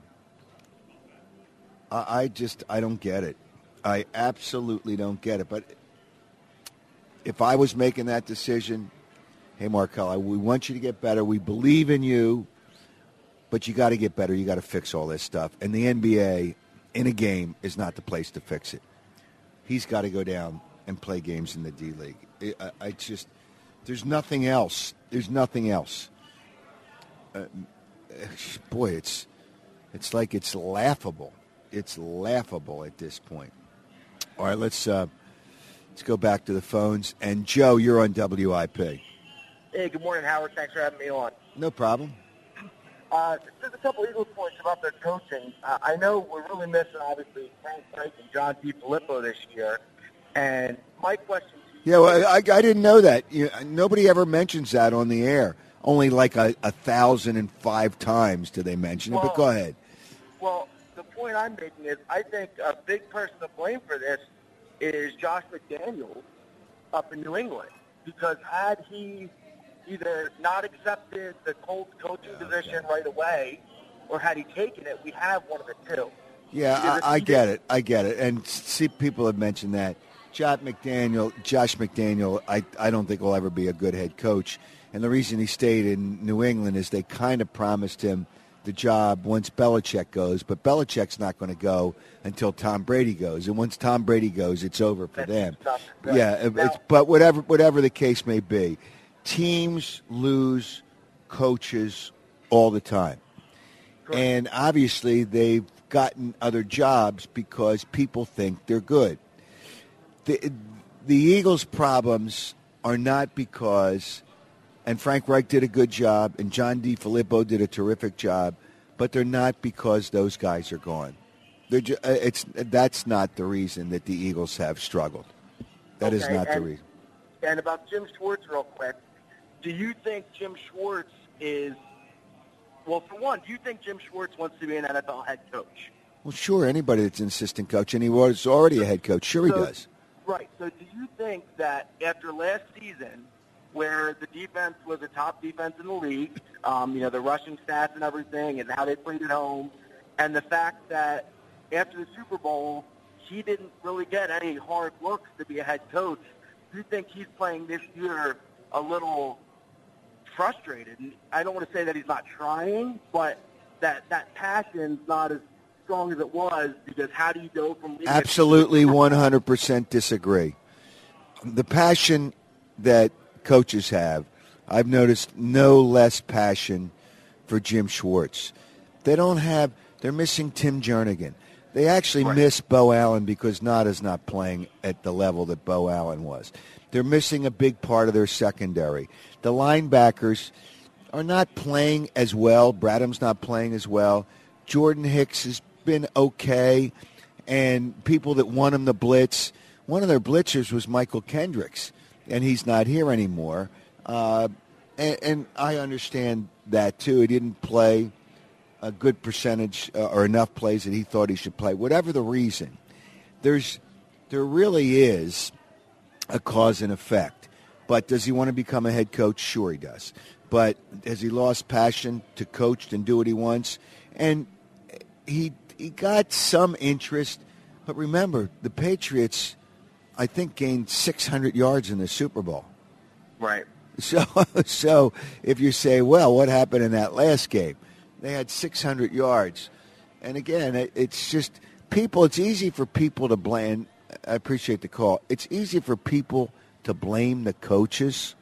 S2: I, I just, I don't get it. I absolutely don't get it. But if I was making that decision, hey, Markelle, we want you to get better. We believe in you, but you got to get better. You got to fix all this stuff. And the N B A, in a game, is not the place to fix it. He's got to go down and play games in the D-League. I, I just, there's nothing else. There's nothing else. Uh, boy, it's, it's like it's laughable. It's laughable at this point. All right, let's uh, let's go back to the phones. And Joe, you're on W I P.
S6: Hey, good morning, Howard. Thanks for having me on.
S2: No problem.
S6: Uh, just a couple Eagles points about their coaching. Uh, I know we're really missing, obviously, Frank Reich and John DeFilippo this year. And my question to you...
S2: Yeah, well, I, I didn't know that. You, nobody ever mentions that on the air. Only like a, a thousand and five times do they mention
S6: well,
S2: it, but go ahead.
S6: Well, the point I'm making is I think a big person to blame for this is Josh McDaniels up in New England. Because had he either not accepted the Colts coaching okay. position right away, or had he taken it, we have one of the two.
S2: Yeah, I, I get it. I get it. And see, people have mentioned that. Josh McDaniel, Josh McDaniel, I, I don't think will ever be a good head coach. And the reason he stayed in New England is they kind of promised him the job once Belichick goes. But Belichick's not going to go until Tom Brady goes. And once Tom Brady goes, it's over for them.
S6: Right.
S2: Yeah,
S6: now,
S2: it's, but whatever whatever the case may be, teams lose coaches all the time.
S6: Correct.
S2: And obviously they've gotten other jobs because people think they're good. The, the Eagles' problems are not because, and Frank Reich did a good job, and John DeFilippo did a terrific job, but they're not because those guys are gone. They're just, it's that's not the reason that the Eagles have struggled. That
S6: okay,
S2: is not
S6: and,
S2: the reason.
S6: And about Jim Schwartz real quick, do you think Jim Schwartz is, well, for one, do you think Jim Schwartz wants to be an N F L head coach?
S2: Well, sure, anybody that's an assistant coach, and he was already a head coach, sure he
S6: so,
S2: does.
S6: Right. So do you think that after last season, where the defense was a top defense in the league, um, you know, the rushing stats and everything and how they played at home, and the fact that after the Super Bowl, he didn't really get any hard looks to be a head coach, do you think he's playing this year a little frustrated? And I don't want to say that he's not trying, but that, that passion's not as strong as it was, because how do you go from leading
S2: absolutely one hundred percent disagree. The passion that coaches have, I've noticed no less passion for Jim Schwartz. They don't have, they're missing Tim Jernigan. They actually
S6: right.
S2: miss Bo Allen because Nada's not playing at the level that Bo Allen was. They're missing a big part of their secondary. The linebackers are not playing as well. Bradham's not playing as well. Jordan Hicks has been okay, and people that want him to blitz, one of their blitzers was Michael Kendricks, and he's not here anymore. Uh, and, and I understand that, too. He didn't play a good percentage uh, or enough plays that he thought he should play. Whatever the reason, there's there really is a cause and effect. But does he want to become a head coach? Sure he does. But has he lost passion to coach and do what he wants? And he he got some interest. But remember, the Patriots, I think, gained six hundred yards in the Super Bowl.
S6: Right.
S2: So, so if you say, well, what happened in that last game? They had six hundred yards. And again, it, it's just people, it's easy for people to blame. I appreciate the call. It's easy for people to blame the coaches,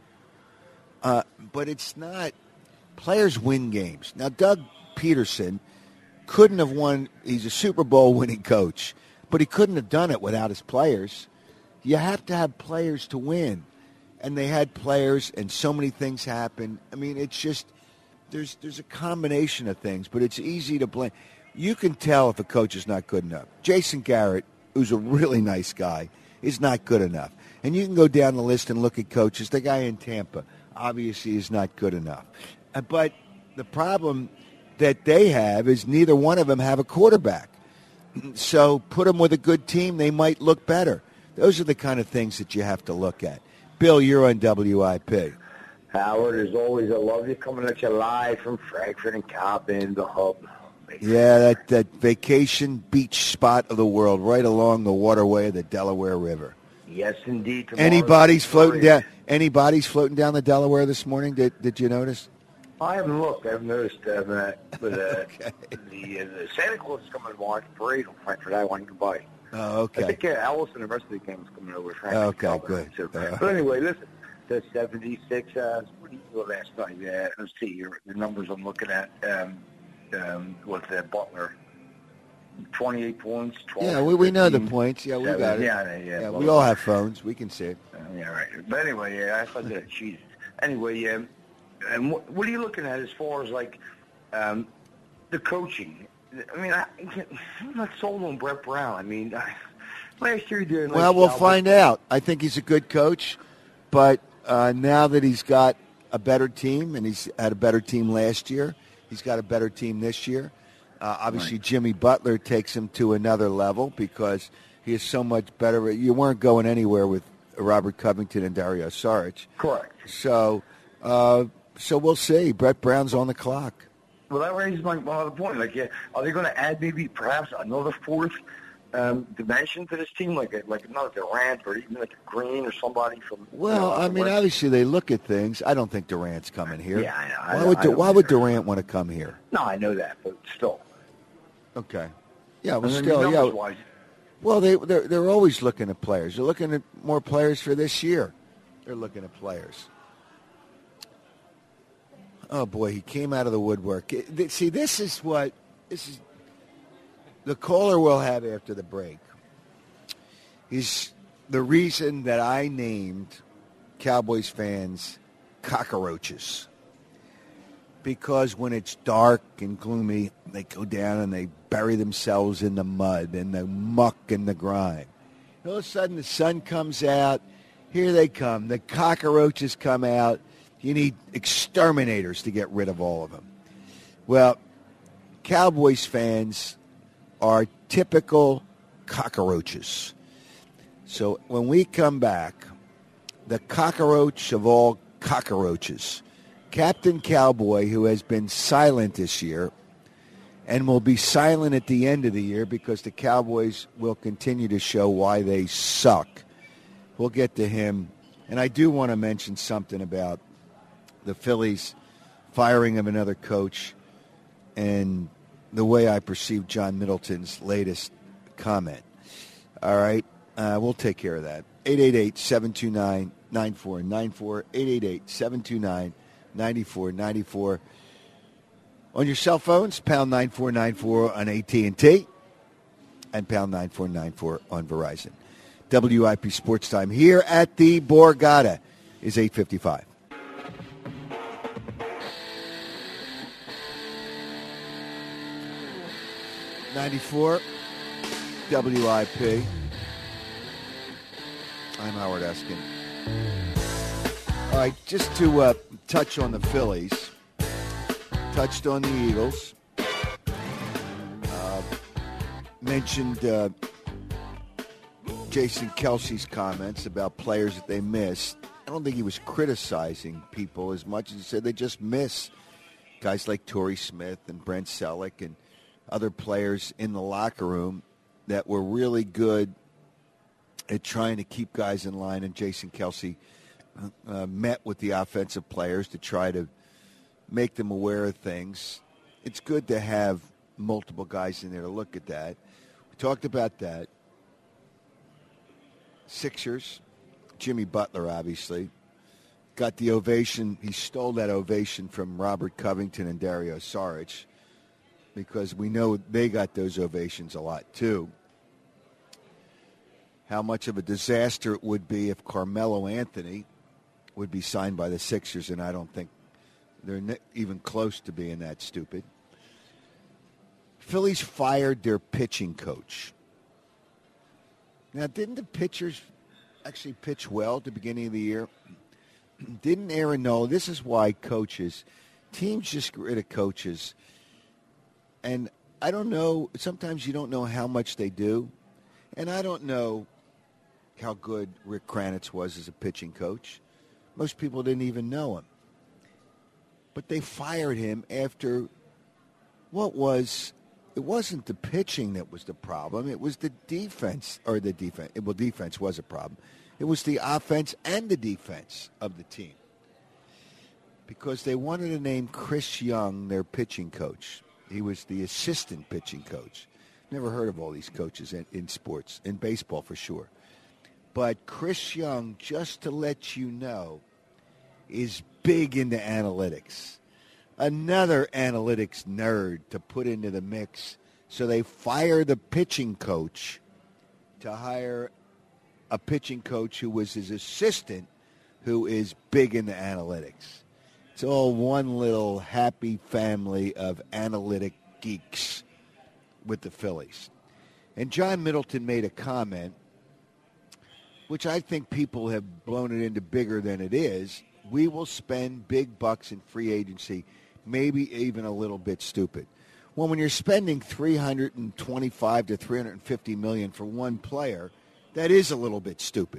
S2: uh, but it's not. Players win games. Now, Doug Peterson couldn't have won. He's a Super Bowl winning coach, but he couldn't have done it without his players. You have to have players to win. And they had players, and so many things happened. I mean, it's just, there's there's a combination of things, but it's easy to blame. You can tell if a coach is not good enough. Jason Garrett, who's a really nice guy, is not good enough. And you can go down the list and look at coaches. The guy in Tampa obviously is not good enough. Uh, but the problem that they have is neither one of them have a quarterback. So put them with a good team, they might look better. Those are the kind of things that you have to look at. Bill, you're on W I P.
S7: Howard, as always, I love you coming at you live from Frankfurt and Coppin, the hub.
S2: Yeah, that, that vacation beach spot of the world right along the waterway of the Delaware River.
S7: Yes, indeed.
S2: Anybody's floating down Anybody's floating down the Delaware this morning? Did Did you notice?
S7: I haven't looked. I haven't noticed. Uh, but uh,
S2: okay.
S7: the, uh, the Santa Claus is coming to watch parade on Frankfurt. I want to buy.
S2: Oh, okay.
S7: I think uh, Alice and the rest of the game is coming over.
S2: Okay, good.
S7: So,
S2: uh,
S7: but anyway, listen. The seventy-six. Uh, what did you do last night? Yeah, let's see your the numbers I'm looking at. Um, um, with uh, Butler, twenty-eight points. twelve,
S2: yeah, we we know the
S7: fifteen,
S2: points. Yeah, we
S7: seven.
S2: got it.
S7: Yeah, yeah.
S2: yeah
S7: well,
S2: we all have phones. We can see it.
S7: Uh, yeah, right. But anyway, yeah, I thought that cheated. Anyway, yeah. And what, what are you looking at as far as like um, the coaching? I mean, I, I'm not sold on Brett Brown. I mean, I, last year he did.
S2: Well, we'll find out. I think he's a good coach, but uh, now that he's got a better team, and he's had a better team last year, he's got a better team this year. Uh, obviously, right. Jimmy Butler takes him to another level because he is so much better. You weren't going anywhere with Robert Covington and Dario Saric.
S7: Correct.
S2: So Uh, so we'll see. Brett Brown's on the clock.
S7: Well, that raises my one other point. Like, yeah, are they going to add maybe perhaps another fourth um, dimension to this team, like a, like not a Durant or even like a Green or somebody from?
S2: Well,
S7: you know,
S2: I mean,
S7: West?
S2: obviously they look at things. I don't think Durant's coming here.
S7: Yeah, I know.
S2: Why
S7: I know,
S2: would
S7: I know.
S2: Why would Durant want to come here?
S7: No, I know that, but still.
S2: Okay. Yeah, well,
S7: And then
S2: still, yeah.
S7: numbers-wise,
S2: Well, they they're, they're always looking at players. They're looking at more players for this year. They're looking at players. Oh boy, he came out of the woodwork. See, this is what this is. The caller we'll have after the break is the reason that I named Cowboys fans cockroaches. Because when it's dark and gloomy, they go down and they bury themselves in the mud and the muck and the grime. All of a sudden, the sun comes out. Here they come. The cockroaches come out. You need exterminators to get rid of all of them. Well, Cowboys fans are typical cockroaches. So when we come back, the cockroach of all cockroaches, Captain Cowboy, who has been silent this year and will be silent at the end of the year because the Cowboys will continue to show why they suck. We'll get to him. And I do want to mention something about the Phillies firing of another coach and the way I perceive John Middleton's latest comment. All right? Uh, we'll take care of that. eight eight eight, seven two nine, nine four nine four, eight eight eight, seven two nine, nine four nine four. On your cell phones, pound nine four nine four on A T and T and pound nine four nine four on Verizon. W I P Sports Time here at the Borgata is eight fifty-five. ninety-four W I P. I'm Howard Eskin. All right, just to uh, touch on the Phillies, touched on the Eagles, uh, mentioned uh, Jason Kelsey's comments about players that they missed. I don't think he was criticizing people as much as he said they just miss guys like Torrey Smith and Brent Selleck and other players in the locker room that were really good at trying to keep guys in line. And Jason Kelsey uh, met with the offensive players to try to make them aware of things. It's good to have multiple guys in there to look at that. We talked about that. Sixers, Jimmy Butler, obviously, got the ovation. He stole that ovation from Robert Covington and Dario Saric because we know they got those ovations a lot, too. How much of a disaster it would be if Carmelo Anthony would be signed by the Sixers, and I don't think they're even close to being that stupid. Phillies fired their pitching coach. Now, didn't the pitchers actually pitch well at the beginning of the year? Didn't Aaron Nola? This is why coaches, teams just get rid of coaches. And I don't know, sometimes you don't know how much they do. And I don't know how good Rick Kranitz was as a pitching coach. Most people didn't even know him. But they fired him after what was, it wasn't the pitching that was the problem. It was the defense, or the defense. Well, defense was a problem. It was the offense and the defense of the team. Because they wanted to name Chris Young their pitching coach. He was the assistant pitching coach. Never heard of all these coaches in, in sports, in baseball for sure. But Chris Young, just to let you know, is big into analytics. Another analytics nerd to put into the mix. So they fire the pitching coach to hire a pitching coach who was his assistant, who is big into analytics. It's all one little happy family of analytic geeks with the Phillies. And John Middleton made a comment, which I think people have blown it into bigger than it is. We will spend big bucks in free agency, maybe even a little bit stupid. Well, when you're spending three hundred twenty-five to three hundred fifty million for one player, that is a little bit stupid.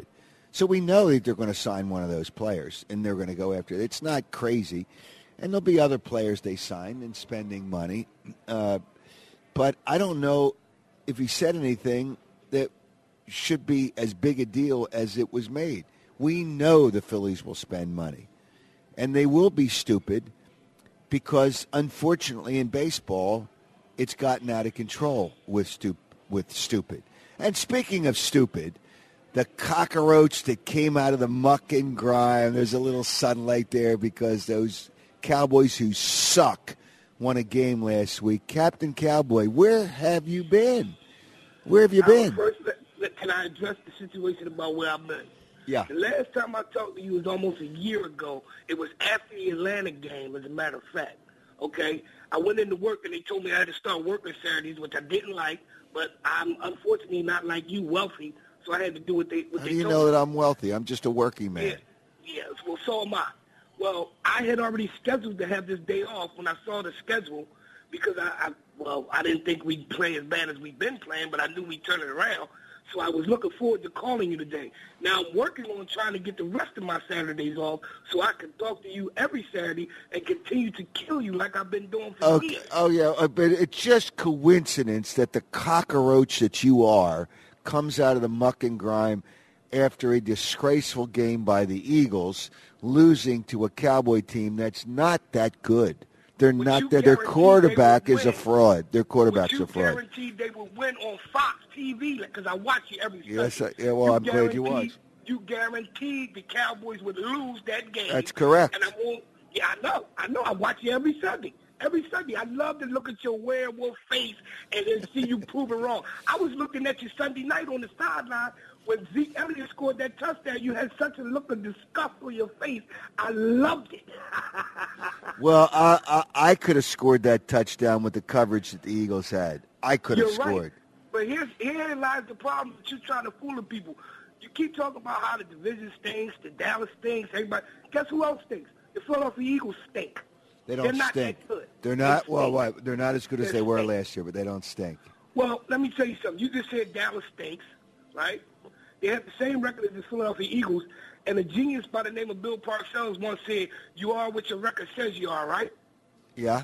S2: So we know that they're going to sign one of those players, and they're going to go after it. It's not crazy. And there'll be other players they sign and spending money. Uh, but I don't know if he said anything that should be as big a deal as it was made. We know the Phillies will spend money. And they will be stupid because, unfortunately, in baseball, it's gotten out of control with, stu- with stupid. And speaking of stupid, the cockroach that came out of the muck and grime, there's a little sunlight there because those Cowboys who suck won a game last week. Captain Cowboy, where have you been? Where have you been?
S8: First, can I address the situation about where I've been?
S2: Yeah.
S8: The last time I talked to you was almost a year ago. It was after the Atlanta game, as a matter of fact. Okay? I went into work, and they told me I had to start working Saturdays, which I didn't like, but I'm unfortunately not like you, wealthy, so I had to do what they what
S2: How
S8: they
S2: do you
S8: told
S2: know
S8: me.
S2: that I'm wealthy? I'm just a working man.
S8: Yeah. Yes, well, so am I. Well, I had already scheduled to have this day off when I saw the schedule because, I, I well, I didn't think we'd play as bad as we've been playing, but I knew we'd turn it around. So I was looking forward to calling you today. Now I'm working on trying to get the rest of my Saturdays off so I can talk to you every Saturday and continue to kill you like I've been doing for
S2: Okay.
S8: years.
S2: Oh, yeah, uh, but it's just coincidence that the cockroach that you are comes out of the muck and grime after a disgraceful game by the Eagles, losing to a Cowboy team that's not that good. They're
S8: Would
S2: not
S8: you
S2: that. Their
S8: guarantee
S2: quarterback
S8: they would
S2: is a
S8: win?
S2: fraud. Their quarterback's
S8: Would
S2: a
S8: you
S2: fraud.
S8: guarantee they will win on Fox T V? Because I watch you every Sunday.
S2: Yes, I, yeah, well, I'm glad you
S8: guaranteed-
S2: watch.
S8: You guaranteed the Cowboys would lose that game.
S2: That's correct.
S8: And I won't. Yeah, I know. I know. I watch you every Sunday. Every Sunday. I love to look at your werewolf face and then see you prove it wrong. I was looking at you Sunday night on the sideline when Zeke Elliott scored that touchdown. You had such a look of disgust on your face. I loved it.
S2: Well, I, I, I could have scored that touchdown with the coverage that the Eagles had. I could have
S8: You're
S2: scored.
S8: right. But here's, here lies the problem that you're trying to fool the people. You keep talking about how the division stinks, the Dallas stinks, everybody. Guess who else stinks? The Philadelphia Eagles stink.
S2: They don't
S8: They're not
S2: stink.
S8: that good.
S2: They're not.
S8: They
S2: Well,
S8: stink.
S2: what, they're not as good as
S8: They
S2: they were
S8: stink.
S2: last year, but they don't stink.
S8: Well, let me tell you something. You just said Dallas stinks, right? They have the same record as the Philadelphia Eagles, and a genius by the name of Bill Parcells once said, you are what your record says you are, right?
S2: Yeah.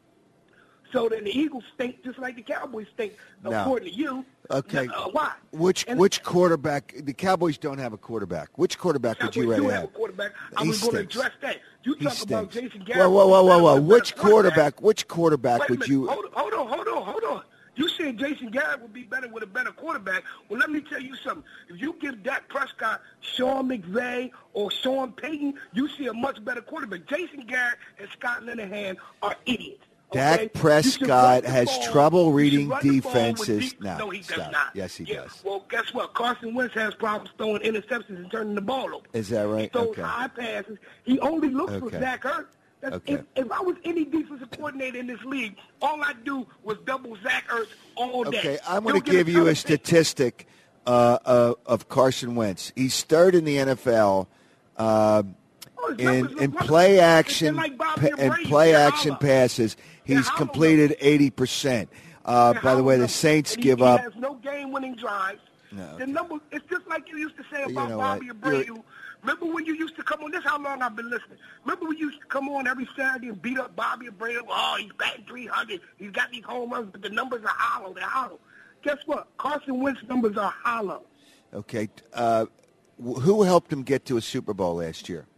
S8: So then the Eagles stink just like the Cowboys stink,
S2: No.
S8: according to you.
S2: Okay.
S8: Uh, why?
S2: Which
S8: And-
S2: which quarterback? The Cowboys don't have a quarterback. Which quarterback would
S8: Cowboys
S2: you
S8: do
S2: rather
S8: have
S2: have?
S8: a quarterback. I
S2: He
S8: was going to
S2: stinks.
S8: address that. You
S2: He
S8: talk about
S2: stinks.
S8: Jason Garrett.
S2: Whoa, whoa, whoa, whoa, whoa!
S8: better
S2: Which
S8: quarterback.
S2: quarterback? Which quarterback
S8: Wait a
S2: would
S8: minute.
S2: you?
S8: Hold, hold on, hold on, hold on. You said Jason Garrett would be better with a better quarterback. Well, let me tell you something. If you give Dak Prescott Sean McVay or Sean Payton, you see a much better quarterback. Jason Garrett and Scott Linehan are idiots.
S2: Dak
S8: okay?
S2: Prescott
S8: You should run the
S2: has
S8: ball-
S2: trouble
S8: you should
S2: reading
S8: run the ball with
S2: defenses.
S8: deep-
S2: No,
S8: no, he does
S2: stop.
S8: not.
S2: Yes, he
S8: Yeah.
S2: does.
S8: Well, guess what? Carson Wentz has problems throwing interceptions and turning the ball over.
S2: Is that right?
S8: He throws
S2: Okay.
S8: high passes. He only looks for
S2: Okay.
S8: Zach Ertz. That's,
S2: Okay.
S8: if, if I was any defensive coordinator in this league, all I'd do was double Zach Ertz all day.
S2: Okay, I'm
S8: He'll
S2: going to
S8: get
S2: give you
S8: ton
S2: a
S8: of picks.
S2: statistic uh, uh, of Carson Wentz. He's third in the N F L uh,
S8: Oh, his
S2: in
S8: numbers look
S2: in
S8: wonderful.
S2: play
S8: They're
S2: action
S8: like Bobby
S2: pa- and
S8: Abreu.
S2: play
S8: They're
S2: action
S8: hollow.
S2: passes.
S8: They're
S2: He's
S8: hollow
S2: completed eighty percent. Uh,
S8: They're
S2: by the way,
S8: hollow
S2: the Saints
S8: numbers. And
S2: give
S8: he,
S2: up.
S8: He has no game-winning drives.
S2: No,
S8: The
S2: okay.
S8: number, it's just like you used to say
S2: You
S8: about
S2: know
S8: Bobby
S2: what?
S8: Abreu.
S2: You're-
S8: Remember when you used to come on? This is how long I've been listening. Remember when you used to come on every Saturday and beat up Bobby Abreu? Oh, he's batting three hundred. He's got these home runs, but the numbers are hollow. They're hollow. Guess what? Carson Wentz numbers are hollow.
S2: Okay, uh, wh- who helped him get to a Super Bowl last year?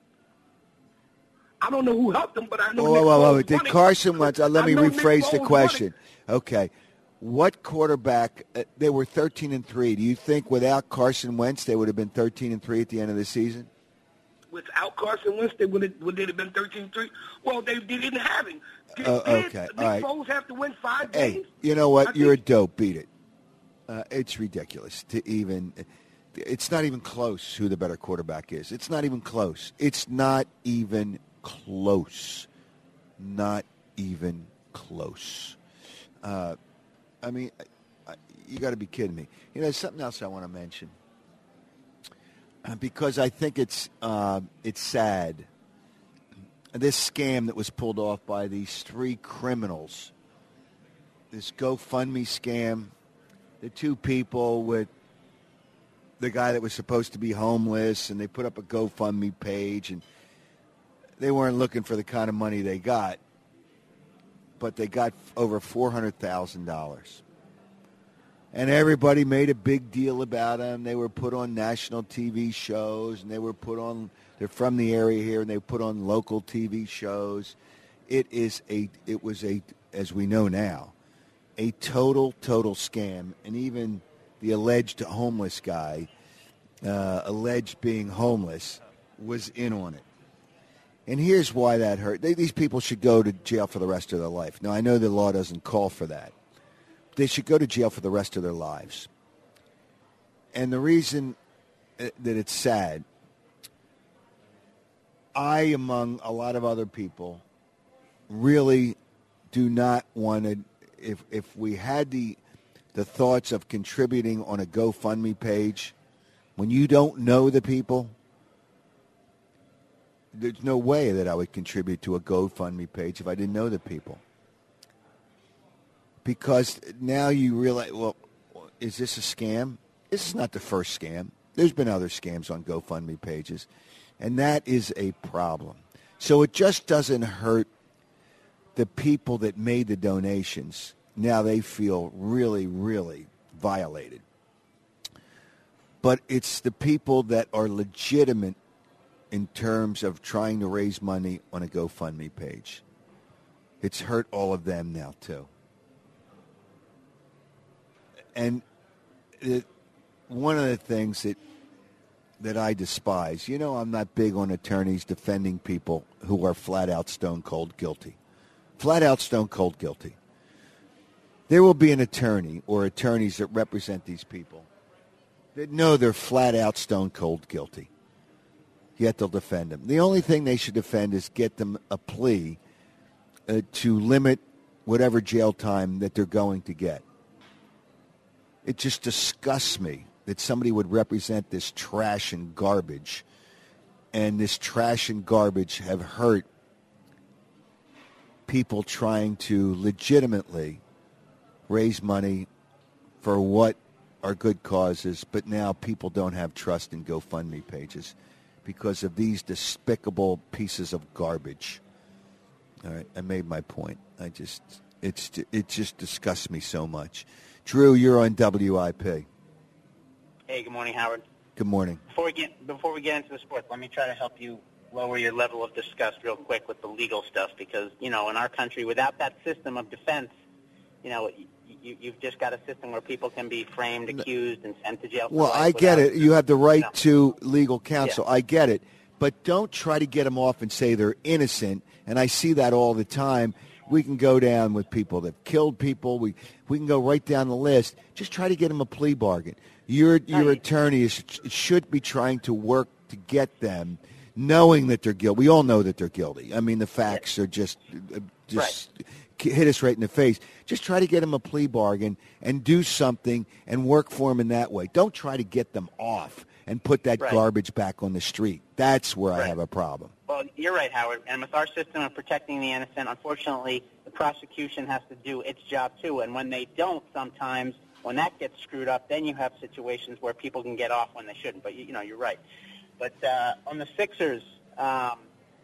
S8: I don't know who helped him, but I know
S2: Whoa,
S8: Nick
S2: whoa, whoa!
S8: Foles
S2: Did
S8: won it.
S2: Carson Wentz? Uh, let
S8: I
S2: me
S8: know Nick
S2: rephrase the
S8: Foles won
S2: question.
S8: it.
S2: Okay, what quarterback? Uh, they were thirteen and three. Do you think without Carson Wentz they would have been thirteen and three at the end of the season?
S8: Without Carson Wentz, they would have, would they have been thirteen three? Well, they, they didn't have him. Did,
S2: Oh,
S8: did
S2: okay,
S8: Nick
S2: all right.
S8: Foles have to win five
S2: Hey,
S8: games?
S2: you know what?
S8: I
S2: You're a
S8: think-
S2: dope. Beat it. Uh, it's ridiculous to even. It's not even close who the better quarterback is. It's not even close. It's not even close. Not even close. Uh, I mean, I, I, you got to be kidding me. You know, there's something else I want to mention uh, because I think it's uh, it's sad. This scam that was pulled off by these three criminals. This GoFundMe scam. The two people with the guy that was supposed to be homeless, and they put up a GoFundMe page, and they weren't looking for the kind of money they got, but they got over four hundred thousand dollars. And everybody made a big deal about them. They were put on national T V shows, and they were put on, they're from the area here, and they put on local T V shows. It is a, it was a, as we know now, a total, total scam. And even the alleged homeless guy, uh, alleged being homeless, was in on it. And here's why that hurt. They, these people should go to jail for the rest of their life. Now, I know the law doesn't call for that. They should go to jail for the rest of their lives. And the reason that it's sad, I, among a lot of other people, really do not want to, if if we had the the thoughts of contributing on a GoFundMe page, when you don't know the people, there's no way that I would contribute to a GoFundMe page if I didn't know the people. Because now you realize, well, is this a scam? This is not the first scam. There's been other scams on GoFundMe pages, and that is a problem. So it just doesn't hurt the people that made the donations. Now they feel really, really violated. But it's the people that are legitimate in terms of trying to raise money on a GoFundMe page. It's hurt all of them now, too. And it, one of the things that that I despise, you know, I'm not big on attorneys defending people who are flat out stone cold guilty. Flat out stone cold guilty. There will be an attorney or attorneys that represent these people that know they're flat out stone cold guilty. Yet they'll defend them. The only thing they should defend is get them a plea uh, to limit whatever jail time that they're going to get. It just disgusts me that somebody would represent this trash and garbage, and this trash and garbage have hurt people trying to legitimately raise money for what are good causes, but now people don't have trust in GoFundMe pages because of these despicable pieces of garbage. All right, I made my point. I just, it's, it just disgusts me so much. Drew, you're on W I P.
S9: Hey, good morning, Howard.
S2: Good morning.
S9: Before we get before we get into the sports, let me try to help you lower your level of disgust real quick with the legal stuff, because, you know, in our country, without that system of defense, you know, you, you've just got a system where people can be framed, accused, and sent to jail for
S2: Well,
S9: life
S2: I get
S9: without,
S2: it. You have the right
S9: you know.
S2: to legal counsel.
S9: Yeah.
S2: I get it. But don't try to get them off and say they're innocent, and I see that all the time. We can go down with people that killed people. We we can go right down the list. Just try to get them a plea bargain. Your your
S9: Right.
S2: attorney is, should be trying to work to get them, knowing that they're guilty. We all know that they're guilty. I mean, the facts are just just right. hit us right in the face. Just try to get them a plea bargain and do something and work for them in that way. Don't try to get them off and put that
S9: Right.
S2: garbage back on the street. That's where
S9: Right.
S2: I have a problem.
S9: Well, you're right, Howard. And with our system of protecting the innocent, unfortunately, the prosecution has to do its job too. And when they don't, sometimes when that gets screwed up, then you have situations where people can get off when they shouldn't. But you, you know, you're right. But uh, on the Sixers, um,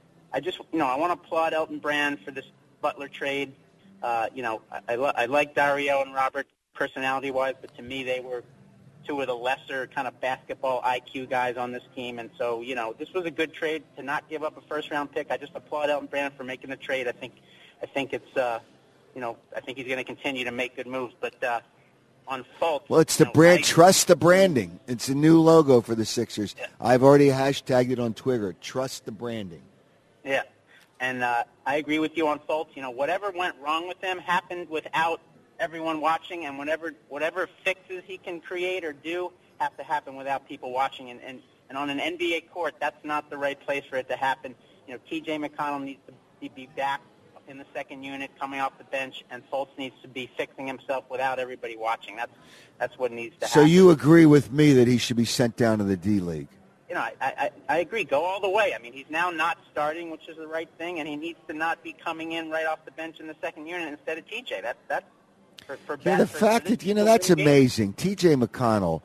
S9: I just, you know, I want to applaud Elton Brand for this Butler trade. Uh, you know, I, I, lo- I like Dario and Robert personality-wise, but to me, they were two of the lesser kind of basketball I Q guys on this team. And so, you know, this was a good trade to not give up a first-round pick. I just applaud Elton Brand for making the trade. I think, I think it's, uh, you know, I think he's going to continue to make good moves. But uh, on Fultz,
S2: Well, it's the
S9: you know,
S2: brand.
S9: I-
S2: Trust the branding. It's a new logo for the Sixers.
S9: Yeah.
S2: I've already hashtagged it on Twitter. Trust the branding.
S9: Yeah, and uh, I agree with you on Fultz. You know, whatever went wrong with him happened without everyone watching, and whatever whatever fixes he can create or do have to happen without people watching. And, and, and on an N B A court, that's not the right place for it to happen. You know, T J McConnell needs to be back in the second unit, coming off the bench, and Fultz needs to be fixing himself without everybody watching. That's that's what needs to
S2: So
S9: happen.
S2: you agree with me that he should be sent down to the D League?
S9: You know, I, I, I agree. Go all the way. I mean, he's now not starting, which is the right thing, and he needs to not be coming in right off the bench in the second unit instead of T J. That's that's for, for
S2: Yeah,
S9: bad,
S2: the
S9: for,
S2: fact
S9: for this
S2: that, you know,
S9: people
S2: that's
S9: in the game.
S2: amazing. T J McConnell,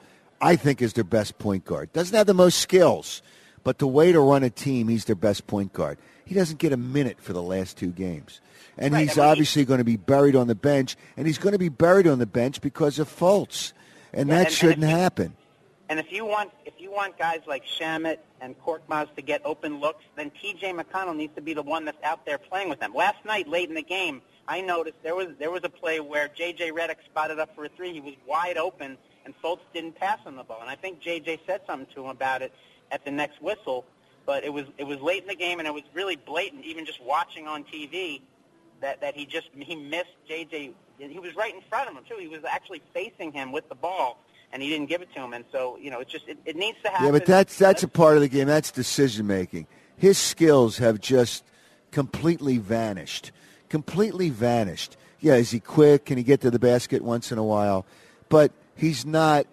S2: I think, is their best point guard. Doesn't have the most skills, but the way to run a team, he's their best point guard. He doesn't get a minute for the last two games. And
S9: right,
S2: he's
S9: and
S2: obviously he, going to be buried on the bench, and he's going to be buried on the bench because of Fultz. And
S9: yeah,
S2: that
S9: and,
S2: shouldn't
S9: and you,
S2: happen.
S9: And if you want if you want guys like Shamet and Korkmaz to get open looks, then T J McConnell needs to be the one that's out there playing with them. Last night, late in the game, I noticed there was there was a play where J J Redick spotted up for a three. He was wide open, and Fultz didn't pass him the ball. And I think J J said something to him about it at the next whistle. But it was it was late in the game, and it was really blatant, even just watching on T V, that, that he just he missed J J. He was right in front of him, too. He was actually facing him with the ball, and he didn't give it to him. And so, you know, it's just it, it needs to happen.
S2: Yeah, but that's that's a part of the game. That's decision-making. His skills have just completely vanished. Completely vanished. Yeah, is he quick? Can he get to the basket once in a while? But he's not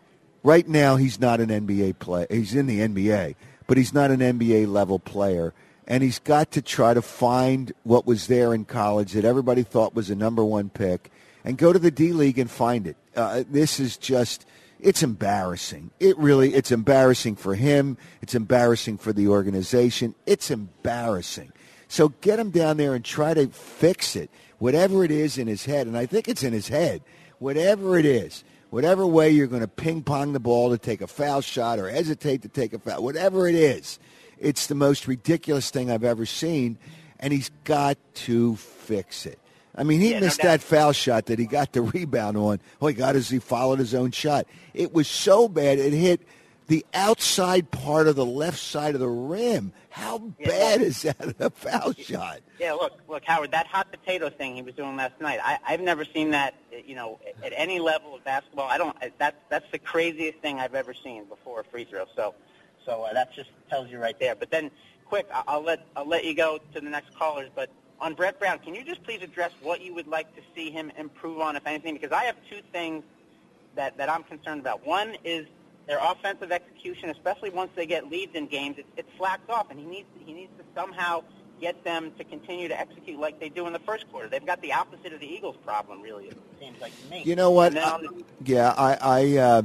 S2: – right now he's not an N B A player. He's in the N B A, but he's not an N B A-level player. And he's got to try to find what was there in college that everybody thought was a number one pick and go to the D-League and find it. Uh, this is just – it's embarrassing. It really – it's embarrassing for him. It's embarrassing for the organization. It's embarrassing. So get him down there and try to fix it, whatever it is in his head. And I think it's in his head. Whatever it is, whatever way you're going to ping-pong the ball to take a foul shot or hesitate to take a foul, whatever it is, it's the most ridiculous thing I've ever seen, and he's got to fix it. I mean, he
S9: yeah,
S2: missed
S9: no
S2: that foul shot that he got the rebound on. All he got is he followed his own shot. It was so bad it hit the outside part of the left side of the rim. How
S9: yeah,
S2: bad
S9: look,
S2: is that, a foul shot?
S9: Yeah, look, look, Howard, that hot potato thing he was doing last night, I, I've never seen that, you know, at any level of basketball. I don't, that's, that's the craziest thing I've ever seen before a free throw. So, so uh, that just tells you right there. But then, quick, I'll let, I'll let you go to the next callers, but on Brett Brown, can you just please address what you would like to see him improve on, if anything? Because I have two things that, that I'm concerned about. One is their offensive execution, especially once they get leads in games, it, it slacks off, and he needs he needs to somehow get them to continue to execute like they do in the first quarter. They've got the opposite of the Eagles' problem, really, it seems like to me.
S2: You know what?
S9: Uh,
S2: the, yeah, I I, uh,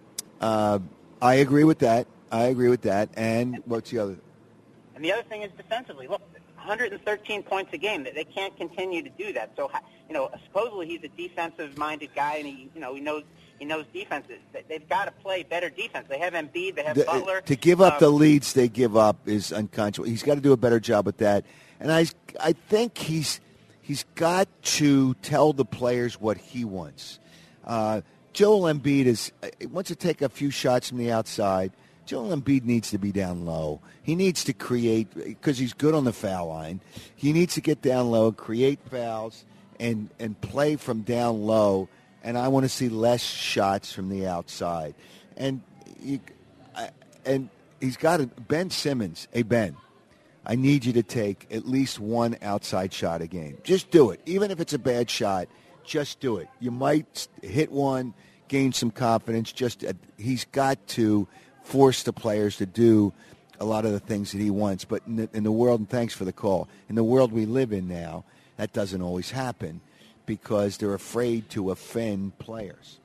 S2: uh, I agree with that. I agree with that. And, and what's the other?
S9: And the other thing is defensively. Look, one hundred thirteen points a game. They can't continue to do that. So, you know, supposedly he's a defensive-minded guy, and he, you know, he knows he knows defenses. They've got to play better defense. They have Embiid. They have
S2: the,
S9: Butler.
S2: To give up
S9: um,
S2: the leads they give up is unconscionable. He's got to do a better job with that. And I, I think he's he's got to tell the players what he wants. Uh, Joel Embiid is wants to take a few shots from the outside. Joel Embiid needs to be down low. He needs to create, because he's good on the foul line, he needs to get down low, create fouls, and, and play from down low. And I want to see less shots from the outside. And you, I, and he's got a, Ben Simmons. Hey, Ben, I need you to take at least one outside shot a game. Just do it. Even if it's a bad shot, just do it. You might hit one, gain some confidence. Just uh, he's got to force the players to do a lot of the things that he wants. But in the, in the world, and thanks for the call, in the world we live in now, that doesn't always happen because they're afraid to offend players.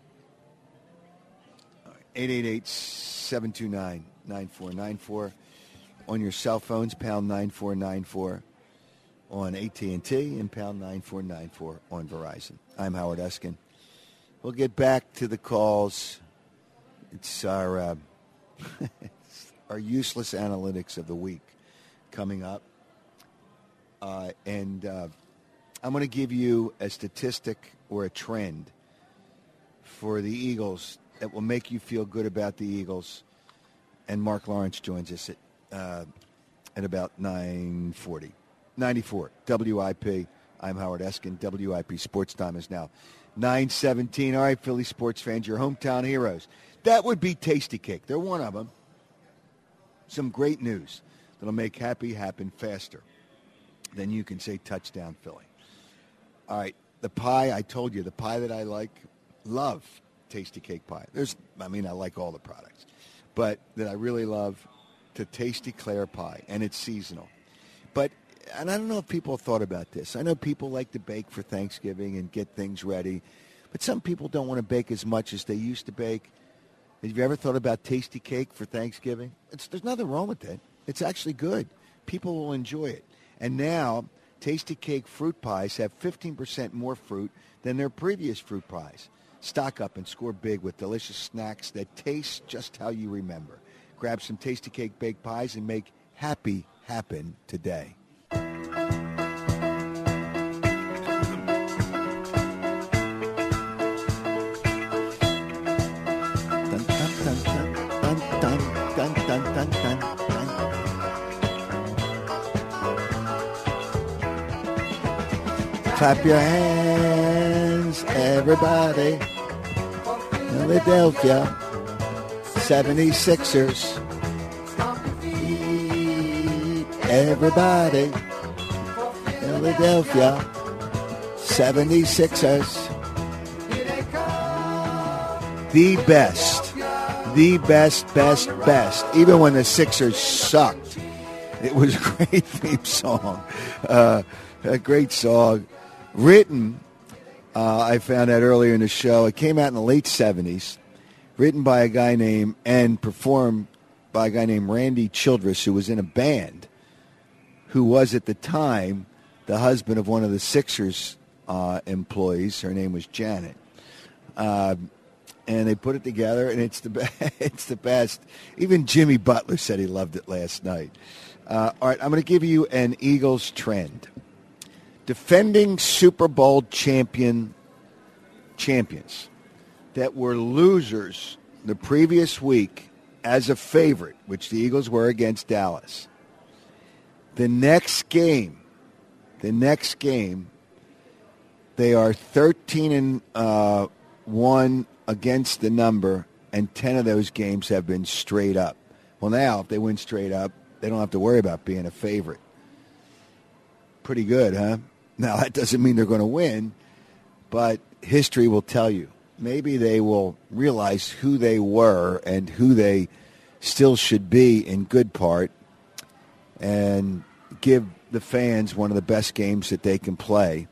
S2: eight eight eight, seven two nine, nine four nine four. On your cell phones, pound nine four nine four on A T and T and pound nine four nine four on Verizon. I'm Howard Eskin. We'll get back to the calls. It's our... Uh, our useless analytics of the week coming up. Uh, and uh, I'm going to give you a statistic or a trend for the Eagles that will make you feel good about the Eagles. And Mark Lawrence joins us at, uh, at about nine forty. ninety-four W I P. I'm Howard Eskin. W I P Sports Time is now nine seventeen. All right, Philly sports fans, your hometown heroes. That would be Tasty Cake. They're one of them. Some great news that'll make happy happen faster than you can say touchdown Philly. All right, the pie, I told you, the pie that I like, love Tasty Cake pie. There's, I mean, I like all the products. But that I really love, the Tasty Claire pie, and it's seasonal. But, and I don't know if people have thought about this. I know people like to bake for Thanksgiving and get things ready. But some people don't want to bake as much as they used to bake. Have you ever thought about tasty cake for Thanksgiving? It's, there's nothing wrong with that. It's actually good. People will enjoy it. And now, Tasty Cake fruit pies have fifteen percent more fruit than their previous fruit pies. Stock up and score big with delicious snacks that taste just how you remember. Grab some Tasty Cake baked pies and make happy happen today. Dun, dun, dun, dun, dun. Clap your hands, everybody. Philadelphia seventy-sixers. Everybody. Philadelphia seventy-sixers. The best. The best, best, best. Even when the Sixers sucked, it was a great theme song. Uh, a great song. Written, uh, I found out earlier in the show, it came out in the late seventies. Written by a guy named, and performed by a guy named Randy Childress, who was in a band, who was at the time the husband of one of the Sixers uh, employees. Her name was Janet. Uh, And they put it together, and it's the best. It's the best. Even Jimmy Butler said he loved it last night. Uh, all right, I'm going to give you an Eagles trend. Defending Super Bowl champion champions that were losers the previous week as a favorite, which the Eagles were against Dallas. The next game, the next game, they are thirteen and uh, one against the number, and ten of those games have been straight up. Well, now, if they win straight up, they don't have to worry about being a favorite. Pretty good, huh? Now, that doesn't mean they're going to win, but history will tell you. Maybe they will realize who they were and who they still should be in good part and give the fans one of the best games that they can play,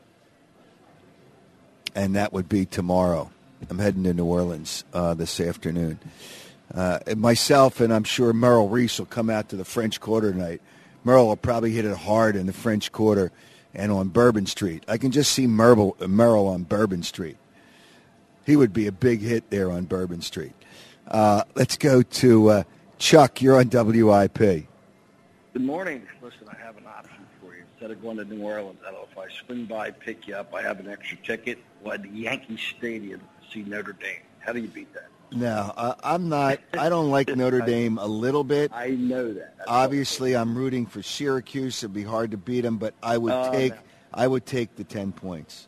S2: and that would be tomorrow. I'm heading to New Orleans uh, this afternoon. Uh, and myself and I'm sure Merrill Reese will come out to the French Quarter tonight. Merrill will probably hit it hard in the French Quarter and on Bourbon Street. I can just see Merrill, Merrill on Bourbon Street. He would be a big hit there on Bourbon Street. Uh, let's go to uh, Chuck. You're on W I P.
S10: Good morning. Listen, I have an option for you. Instead of going to New Orleans, I don't know if I swing by, pick you up, I have an extra ticket. We'll head to Yankee Stadium to see Notre Dame. How do you beat that?
S2: No, uh, I'm not. I don't like Notre Dame a little bit.
S10: I know that. That's
S2: Obviously, I'm rooting for Syracuse. It'd be hard to beat them, but I would
S10: Oh,
S2: take
S10: no.
S2: I would take the ten points.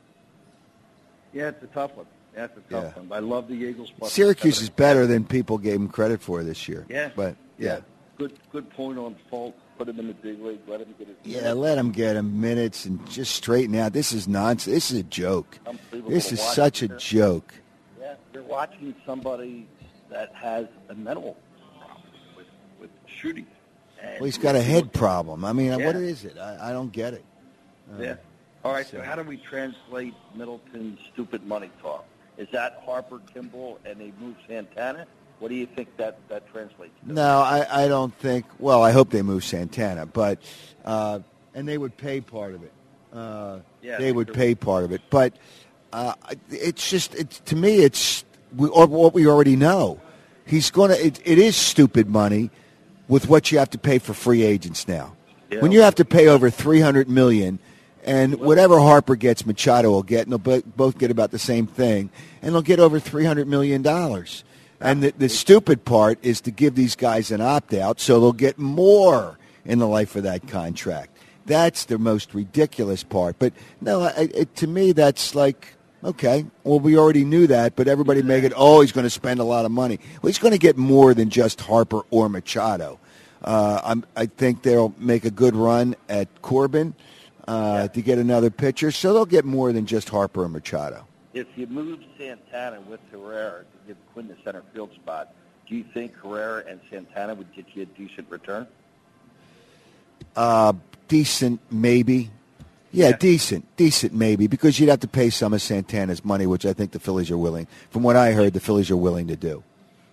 S10: Yeah, it's a tough one. Yeah, it's a tough
S2: Yeah.
S10: one. But I love the Eagles. plus
S2: Syracuse
S10: seven.
S2: is better than people gave them credit for this year.
S10: Yeah.
S2: But, yeah.
S10: Good good point on Folk. Put him in the big league. Let him get his
S2: Yeah,
S10: minutes.
S2: let them get him minutes and just straighten out. This is nonsense. This is a joke.
S10: Unbelievable
S2: This
S10: to
S2: is
S10: watch.
S2: such a joke.
S10: Yeah, you're watching somebody that has a mental problem with, with shooting. And
S2: Well, he's got a head problem. I mean,
S10: Yeah.
S2: what is it? I, I don't get it. Uh,
S10: Yeah. All right, so
S2: so-
S10: how do we translate Middleton's stupid money talk? Is that Harper, Kimball, and they move Santana? What do you think that, that translates to?
S2: No, I, I don't think. Well, I hope they move Santana, but uh, and they would pay part of it. Uh,
S10: Yeah,
S2: they would
S10: sure.
S2: pay part of it, but uh, it's just it's to me it's we, or what we already know. He's going to. It, it is stupid money with what you have to pay for free agents now.
S10: Yeah.
S2: When you have to pay over three hundred million. And whatever Harper gets, Machado will get, and they'll bo- both get about the same thing, and they'll get over three hundred million dollars. And the, the stupid part is to give these guys an opt-out so they'll get more in the life of that contract. That's the most ridiculous part. But, no, I, it, to me, that's like, okay, well, we already knew that, but everybody make it, oh, he's going to spend a lot of money. Well, he's going to get more than just Harper or Machado. Uh, I'm, I think they'll make a good run at Corbin. Uh, to get another pitcher, so they'll get more than just Harper and Machado.
S10: If you move Santana with Herrera to give Quinn the center field spot, do you think Herrera and Santana would get you a decent return?
S2: Uh, decent, maybe. Yeah,
S10: Yeah.
S2: decent, decent, maybe, because you'd have to pay some of Santana's money, which I think the Phillies are willing. From what I heard, the Phillies are willing to do.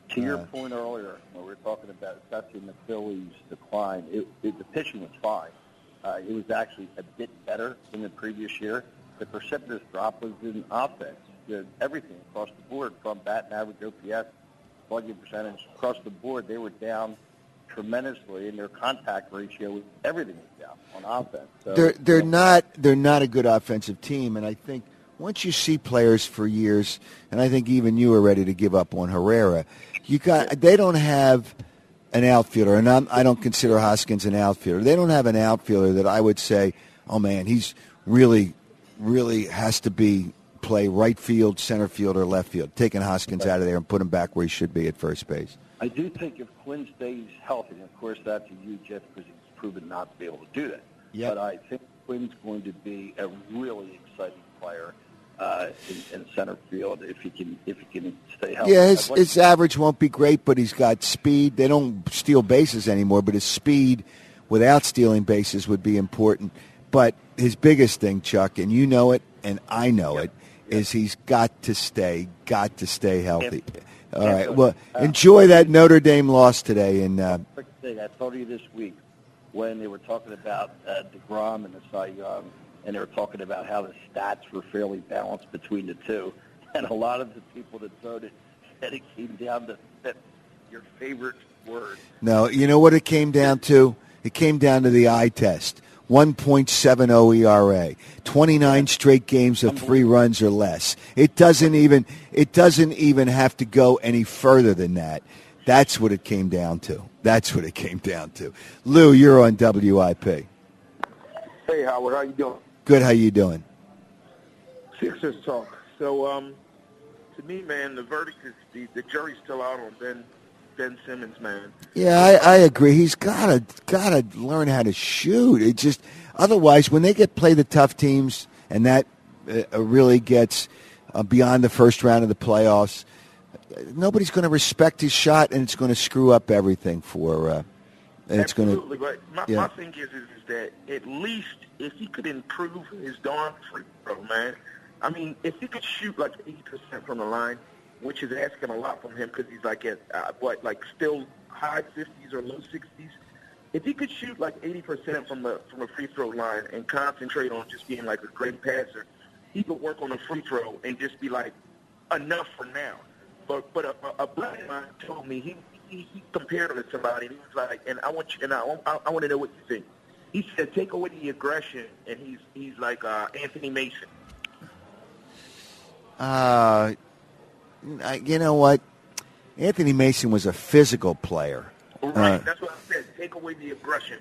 S10: To your
S2: Uh,
S10: point earlier, when we were talking about assessing the Phillies' decline, it, it, the pitching was fine. Uh, it was actually a bit better than the previous year. The precipitous drop was in offense. The, everything across the board, from batting average, O P S, slugging percentage, across the board, they were down tremendously, and their contact ratio, everything was down on offense. So,
S2: they're they're
S10: you know,
S2: not they're not a good offensive team, and I think once you see players for years, and I think even you are ready to give up on Herrera, you got they don't have an outfielder, and I'm, I don't consider Hoskins an outfielder. They don't have an outfielder that I would say, oh man, he's really, really has to be play right field, center field, or left field. Taking Hoskins out of there and put him back where he should be at first base.
S10: I do think if Quinn stays healthy, and of course that's a huge if because he's proven not to be able to do that.
S2: Yep.
S10: But I think Quinn's going to be a really exciting player uh, in, in center field if he can if he can stay healthy.
S2: Yeah, his,
S10: like
S2: his average won't be great, but he's got speed. They don't steal bases anymore, but his speed without stealing bases would be important. But his biggest thing, Chuck, and you know it, and I know
S10: Yep.
S2: it, is he's got to stay, got to stay healthy.
S10: Yep.
S2: All
S10: Yep.
S2: right. Well,
S10: Uh,
S2: enjoy that Notre Dame loss today. And uh,
S10: quick thing, I told you this week when they were talking about uh, DeGrom and the Cy Young, and they were talking about how the stats were fairly balanced between the two. And a lot of the people that voted said it came down to that, your favorite word.
S2: no, you know what it came down to? It came down to the eye test. one point seven oh E R A, twenty-nine straight games of three runs or less. It doesn't even it doesn't even have to go any further than that. That's what it came down to. That's what it came down to. Lou, you're on W I P.
S11: Hey, Howard, how you doing?
S2: Good, how you doing?
S11: Sixers talk. So, um, to me, man, the verdict is the, the jury's still out on Ben Ben Simmons, man.
S2: Yeah, I, I agree. He's gotta gotta learn how to shoot. It just otherwise, when they get play the tough teams, and that uh, really gets uh, beyond the first round of the playoffs, nobody's going to respect his shot, and it's going to screw up everything for. Uh, and it's going to.
S11: Absolutely, but my,
S2: yeah.
S11: my thing is, is is that at least if he could improve his darn free throw, man. I mean, if he could shoot like eighty percent from the line, which is asking a lot from him because he's like at uh, what, like still high fifties or low sixties. If he could shoot like eighty percent from the from a free throw line and concentrate on just being like a great passer, he could work on a free throw and just be like enough for now. But but a, a buddy of mine told me he, he he compared him to somebody and he was like, and I want you and I I, I want to know what you think. He said take away the aggression and he's he's like uh, Anthony Mason.
S2: Uh, you know what? Anthony Mason was a physical player.
S11: Right,
S2: Uh,
S11: that's what I said. Take away the aggression.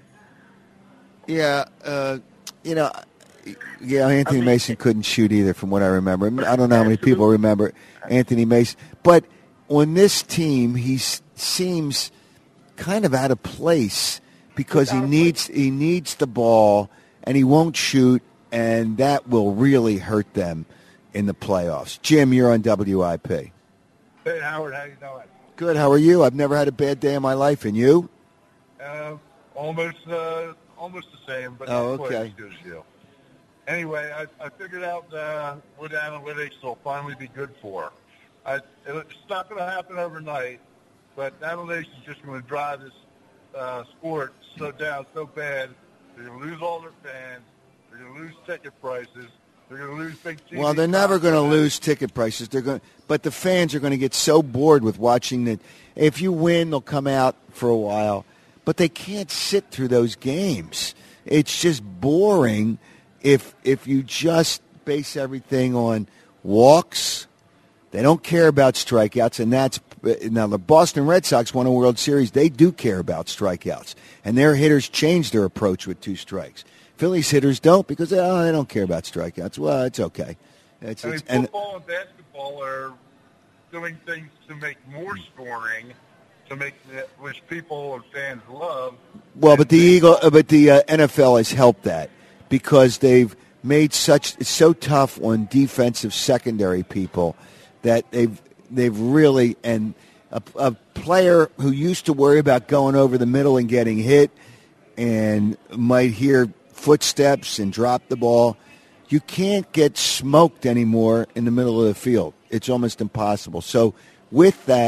S2: Yeah, uh, you know, yeah, Anthony
S11: I mean-
S2: Mason couldn't shoot either, from what I remember. I don't know how many people remember Anthony Mason, but on this team, he s- seems kind of out of place because he needs he needs the ball and he won't shoot, and that will really hurt them in the playoffs. Jim, you're on W I P.
S12: Hey, Howard, how you doing?
S2: Good. How are you? I've never had a bad day in my life, and you?
S12: Uh, almost, uh, almost the same, but
S2: Oh,
S12: not quite
S2: okay.
S12: as good as you. Anyway, I, I figured out uh, what analytics will finally be good for. I, it's not going to happen overnight, but analytics is just going to drive this uh, sport so down so bad. They're going to lose all their fans. They're going to lose ticket prices. They're going to lose big T V
S2: Well, they're never going to lose ticket prices. They're going, but the fans are going to get so bored with watching that. If you win, they'll come out for a while, but they can't sit through those games. It's just boring if if you just base everything on walks. They don't care about strikeouts, and that's now the Boston Red Sox won a World Series. They do care about strikeouts, and their hitters changed their approach with two strikes. Phillies hitters don't because oh, they don't care about strikeouts. Well, it's okay. It's,
S12: I mean,
S2: it's, and
S12: football and basketball are doing things to make more scoring, to make which people and fans love.
S2: well, but the Eagle, uh, but the uh, N F L has helped that because they've made such it's so tough on defensive secondary people that they've they've really and a, a player who used to worry about going over the middle and getting hit and might hear footsteps and drop the ball. You can't get smoked anymore in the middle of the field. It's almost impossible. So with that,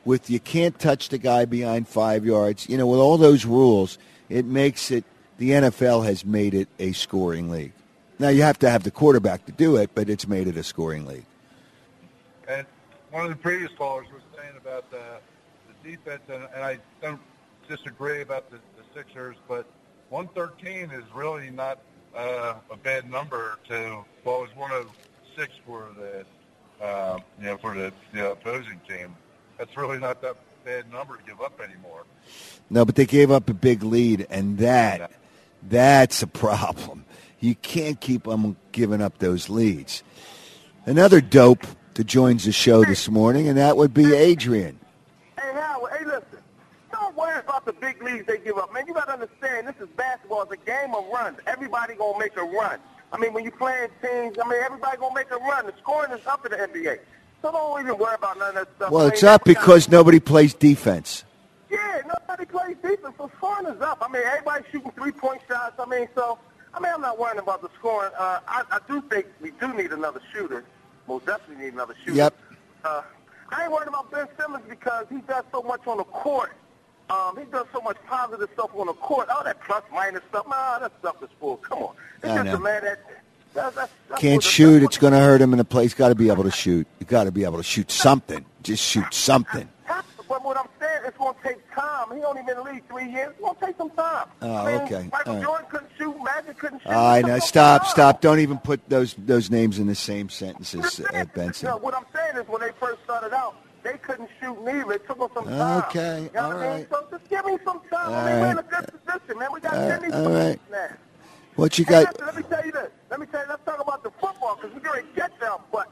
S2: with you can't touch the guy behind five yards, you know, with all those rules, it makes it, the N F L has made it a scoring league. Now, you have to have the quarterback to do it, but it's made it a scoring league.
S12: And one of the previous callers was saying about the, the defense, and, and I don't disagree about the, the Sixers, but one thirteen is really not uh, a bad number to, well, it was one oh six for the, uh, you know, for the, the opposing team. That's really not that bad number to give up anymore.
S2: No, but they gave up a big lead, and that that's a problem. You can't keep them giving up those leads. Another dope that joins the show this morning, and that would be Adrian.
S8: Hey, Howard, hey, listen. Don't worry about the big leads they give up. Man, you got to understand, this is basketball. It's a game of runs. Everybody going to make a run. I mean, when you're playing teams, I mean, everybody going to make a run. The scoring is up in the N B A. So don't even worry about none of that stuff.
S2: Well, it's up because nobody plays defense.
S8: Yeah, nobody plays defense, so scoring is up. I mean, everybody's shooting three-point shots. I mean, so, I mean, I'm not worrying about the scoring. Uh, I, I do think we do need another shooter. Most definitely need another shooter.
S2: Yep.
S8: Uh, I ain't worried about Ben Simmons because he does so much on the court. Um, he does so much positive stuff on the court. All that plus-minus stuff, nah, that stuff is full. Come on. It's
S2: I
S8: just
S2: know.
S8: a man that... That's, that's, that's
S2: Can't shoot. It's going to hurt him in the play. He's got to be able to shoot. You got to be able to shoot something. Just shoot something.
S8: But what I'm saying, it's going to take time. He only been in the league three years. It's going to take some time.
S2: Oh,
S8: I mean,
S2: okay.
S8: Michael
S2: All right.
S8: Jordan couldn't shoot. Magic couldn't shoot.
S2: I
S8: It
S2: know.
S8: took some
S2: Stop,
S8: time.
S2: stop. Don't even put those those names in the same sentences, uh, Benson.
S8: No, what I'm saying is when they first started out, they couldn't shoot neither. It took them some time.
S2: Okay,
S8: You know
S2: all
S8: what I mean?
S2: right.
S8: So just give me some time.
S2: All
S8: I mean, we're in a
S2: right.
S8: good position, man. We got
S2: All
S8: ten
S2: right, all right.
S8: now.
S2: What you
S8: Hey,
S2: got?
S8: listen, let me tell you this. Let me tell you, let's talk about the football because we're going to get them. But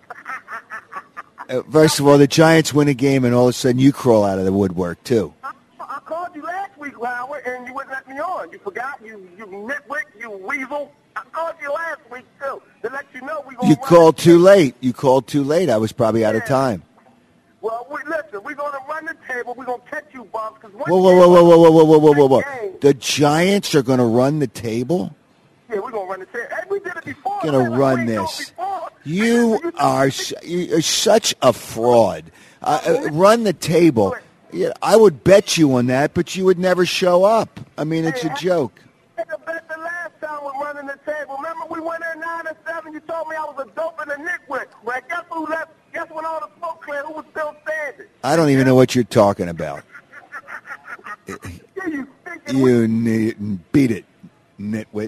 S2: Uh, first of all, the Giants win a game, and all of a sudden you crawl out of the woodwork, too.
S8: I, I called you last week, Howard, and you wouldn't let me on. You forgot? You you nitwit, you weasel. I called you last week, too, to let you know we're going
S2: You
S8: to run
S2: called too late. You called too late. I was probably out of time.
S8: Well, we, listen, we're going to run the table. We're going to catch you, bumps. Cause
S2: Whoa, whoa, whoa, whoa, whoa, whoa, whoa, whoa, whoa, whoa, whoa. The Giants are going to run the table?
S8: Yeah, we're going to run the table. Hey, we did it before.
S2: Going to run this. You are su- you're such a fraud. Uh, uh, run the table. Yeah, I would bet you on that, but you would never show up. I mean, it's a joke.
S8: Hey, I bet the last time we're running the table. Remember we went in nine and seven? You told me I was a dope and a nitwit. Well, guess who left? Guess when all the smoke cleared? Who was still standing?
S2: I don't even know what you're talking about.
S8: Yeah, you thinking
S2: You ni- beat it, nitwit.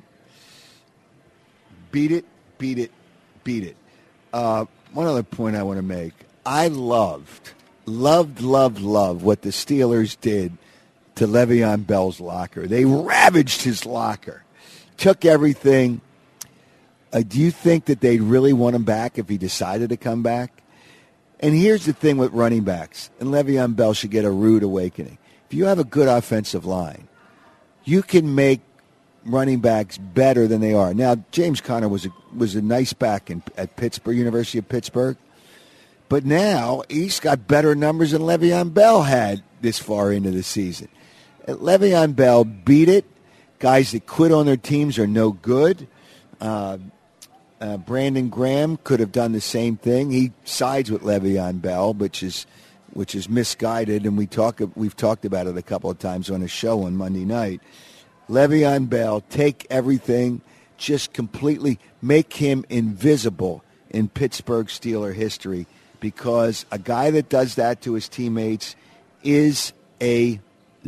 S2: Beat it, beat it, beat it. Uh, one other point I want to make. I loved, loved, loved, loved what the Steelers did to Le'Veon Bell's locker. They ravaged his locker, took everything. Uh, do you think that they'd really want him back if he decided to come back? And here's the thing with running backs, and Le'Veon Bell should get a rude awakening. If you have a good offensive line, you can make running backs better than they are. Now, James Conner was a, was a nice back in, at Pittsburgh, University of Pittsburgh, but now he's got better numbers than Le'Veon Bell had this far into the season. And Le'Veon Bell beat it. Guys that quit on their teams are no good. Uh, uh, Brandon Graham could have done the same thing. He sides with Le'Veon Bell, which is which is misguided, and we talk we've talked about it a couple of times on a show on Monday night. Le'Veon Bell, take everything, just completely make him invisible in Pittsburgh Steeler history, because a guy that does that to his teammates is a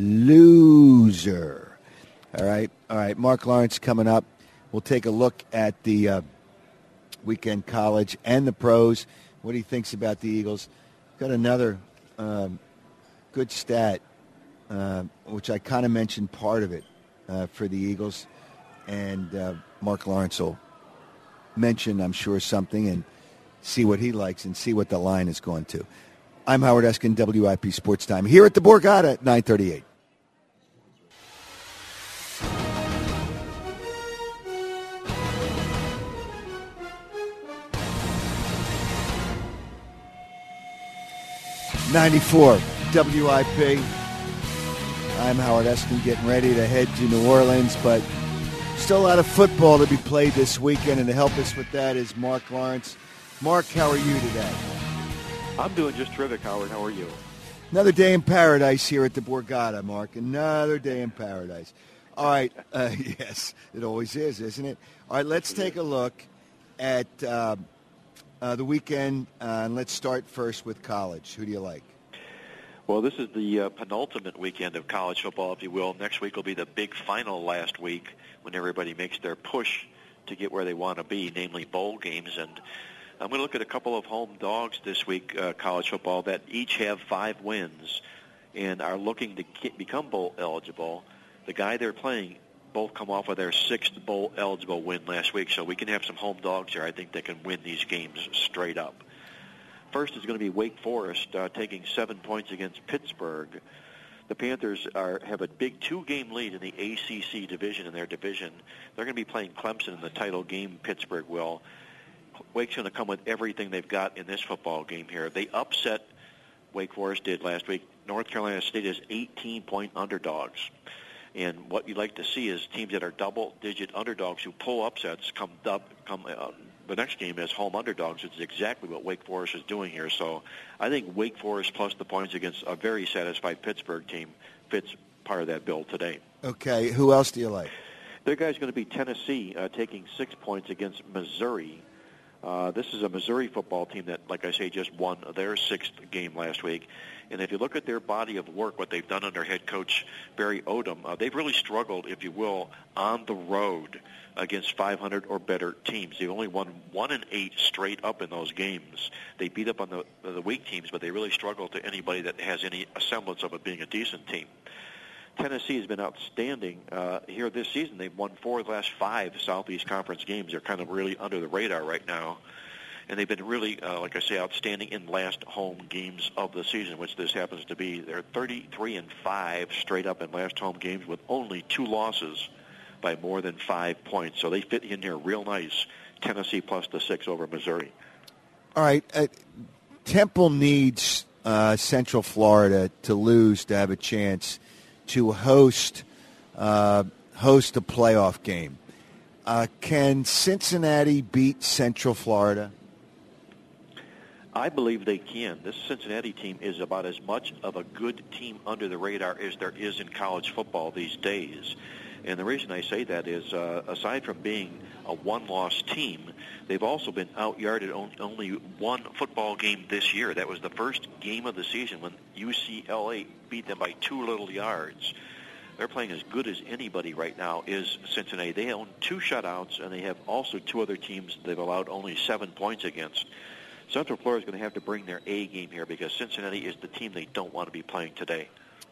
S2: loser. All right, all right. Mark Lawrence coming up. We'll take a look at the uh, weekend college and the pros, what he thinks about the Eagles. Got another um, good stat, uh, which I kind of mentioned part of it uh, for the Eagles. And uh, Mark Lawrence will mention, I'm sure, something and see what he likes and see what the line is going to. I'm Howard Eskin, W I P Sports Time, here at the Borgata at nine thirty-eight. ninety-four W I P. I'm Howard Eskin, getting ready to head to New Orleans, but still a lot of football to be played this weekend, and to help us with that is Mark Lawrence. Mark, how are you today?
S13: I'm doing just terrific, Howard. How are you?
S2: Another day in paradise here at the Borgata, Mark. Another day in paradise. All right. Uh, yes, it always is, isn't it? All right, let's take a look at uh, uh, the weekend, uh, and let's start first with college. Who do you like?
S13: Well, this is the uh, penultimate weekend of college football, if you will. Next week will be the big final last week when everybody makes their push to get where they want to be, namely bowl games. And I'm going to look at a couple of home dogs this week, uh, college football, that each have five wins and are looking to get, become bowl eligible. The guy they're playing both come off of their sixth bowl eligible win last week, so we can have some home dogs here. I think they can win these games straight up. First is going to be Wake Forest uh, taking seven points against Pittsburgh. The Panthers are have a big two-game lead in the A C C division in their division. They're going to be playing Clemson in the title game. Pittsburgh will. Wake's going to come with everything they've got in this football game here. They upset, Wake Forest did last week. North Carolina State is eighteen-point underdogs. And what you'd like to see is teams that are double-digit underdogs who pull upsets come, dub, come uh, the next game as home underdogs. It's exactly what Wake Forest is doing here. So I think Wake Forest plus the points against a very satisfied Pittsburgh team fits part of that bill today.
S2: Okay, who else do you like?
S13: The other guy's going to be Tennessee uh, taking six points against Missouri. Uh, this is a Missouri football team that, like I say, just won their sixth game last week. And if you look at their body of work, what they've done under head coach Barry Odom, uh, they've really struggled, if you will, on the road against five hundred or better teams. They've only won one and eight straight up in those games. They beat up on the, the weak teams, but they really struggle to anybody that has any semblance of it being a decent team. Tennessee has been outstanding uh, here this season. They've won four of the last five Southeast Conference games. They're kind of really under the radar right now. And they've been really, uh, like I say, outstanding in last home games of the season, which this happens to be. They're thirty-three and five straight up in last home games with only two losses by more than five points. So they fit in here real nice. Tennessee plus the six over Missouri.
S2: All right. Uh, Temple needs uh, Central Florida to lose to have a chance to host uh, host a playoff game. Uh, can Cincinnati beat Central Florida?
S13: I believe they can. This Cincinnati team is about as much of a good team under the radar as there is in college football these days. And the reason I say that is, uh, aside from being a one-loss team, they've also been out-yarded on only one football game this year. That was the first game of the season when U C L A beat them by two little yards. They're playing as good as anybody right now is Cincinnati. They own two shutouts, and they have also two other teams they've allowed only seven points against. Central Florida is going to have to bring their A game here because Cincinnati is the team they don't want to be playing today.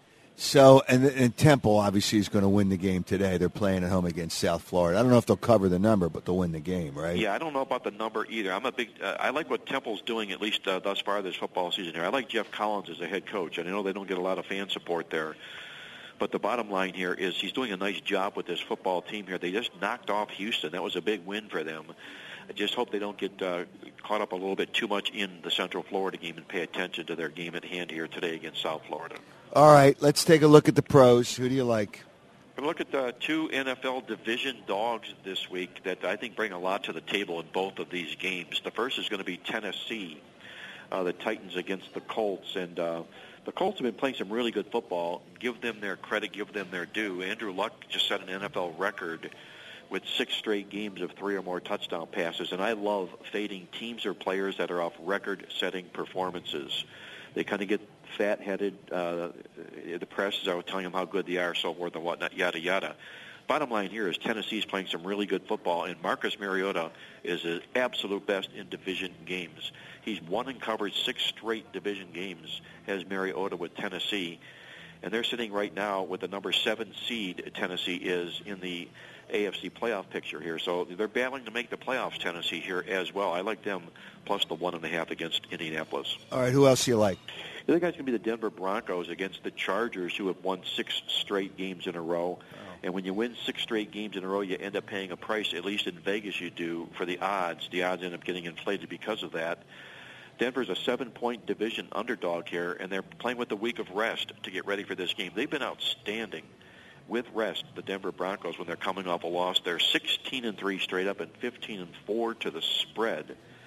S2: So, and, and Temple obviously is going to win the game today. They're playing at home against South Florida. I don't know if they'll cover the number, but they'll win the game, right?
S13: Yeah, I don't know about the number either. I'm a big. Uh, I like what Temple's doing at least uh, thus far this football season here. I like Jeff Collins as a head coach, and I know they don't get a lot of fan support there. But the bottom line here is he's doing a nice job with this football team here. They just knocked off Houston. That was a big win for them. I just hope they don't get uh, caught up a little bit too much in the Central Florida game and pay attention to their game at hand here today against South Florida.
S2: All right, let's take a look at the pros. Who do you like?
S13: We're going to look at uh, two N F L division dogs this week that I think bring a lot to the table in both of these games. The first is going to be Tennessee, uh, the Titans against the Colts. And uh, the Colts have been playing some really good football. Give them their credit, give them their due. Andrew Luck just set an N F L record with six straight games of three or more touchdown passes. And I love fading teams or players that are off record-setting performances. They kind of get fat-headed. Uh, the press is out telling them how good they are, so forth and whatnot, yada, yada. Bottom line here is Tennessee's playing some really good football, and Marcus Mariota is the absolute best in division games. He's won and covered six straight division games, has Mariota with Tennessee. And they're sitting right now with the number seven seed Tennessee is in the A F C playoff picture here. So they're battling to make the playoffs, Tennessee, here as well. I like them plus the one and a half against Indianapolis.
S2: All right, who else do you like?
S13: The other guy's going to be the Denver Broncos against the Chargers, who have won six straight games in a row. Wow. And when you win six straight games in a row, you end up paying a price, at least in Vegas you do, for the odds. The odds end up getting inflated because of that. Denver's a seven-point division underdog here, and they're playing with a week of rest to get ready for this game. They've been outstanding with rest, the Denver Broncos, when they're coming off a loss. They're sixteen and three straight up and fifteen and four to the spread.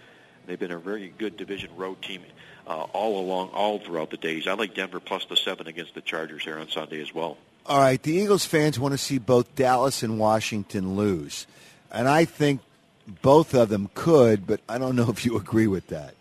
S13: They've been a very good division road team uh, all along, all throughout the days. I like Denver plus the seven against the Chargers here on Sunday as well.
S2: All right, the Eagles fans want to see both Dallas and Washington lose. And I think both of them could, but I don't know if you agree with that.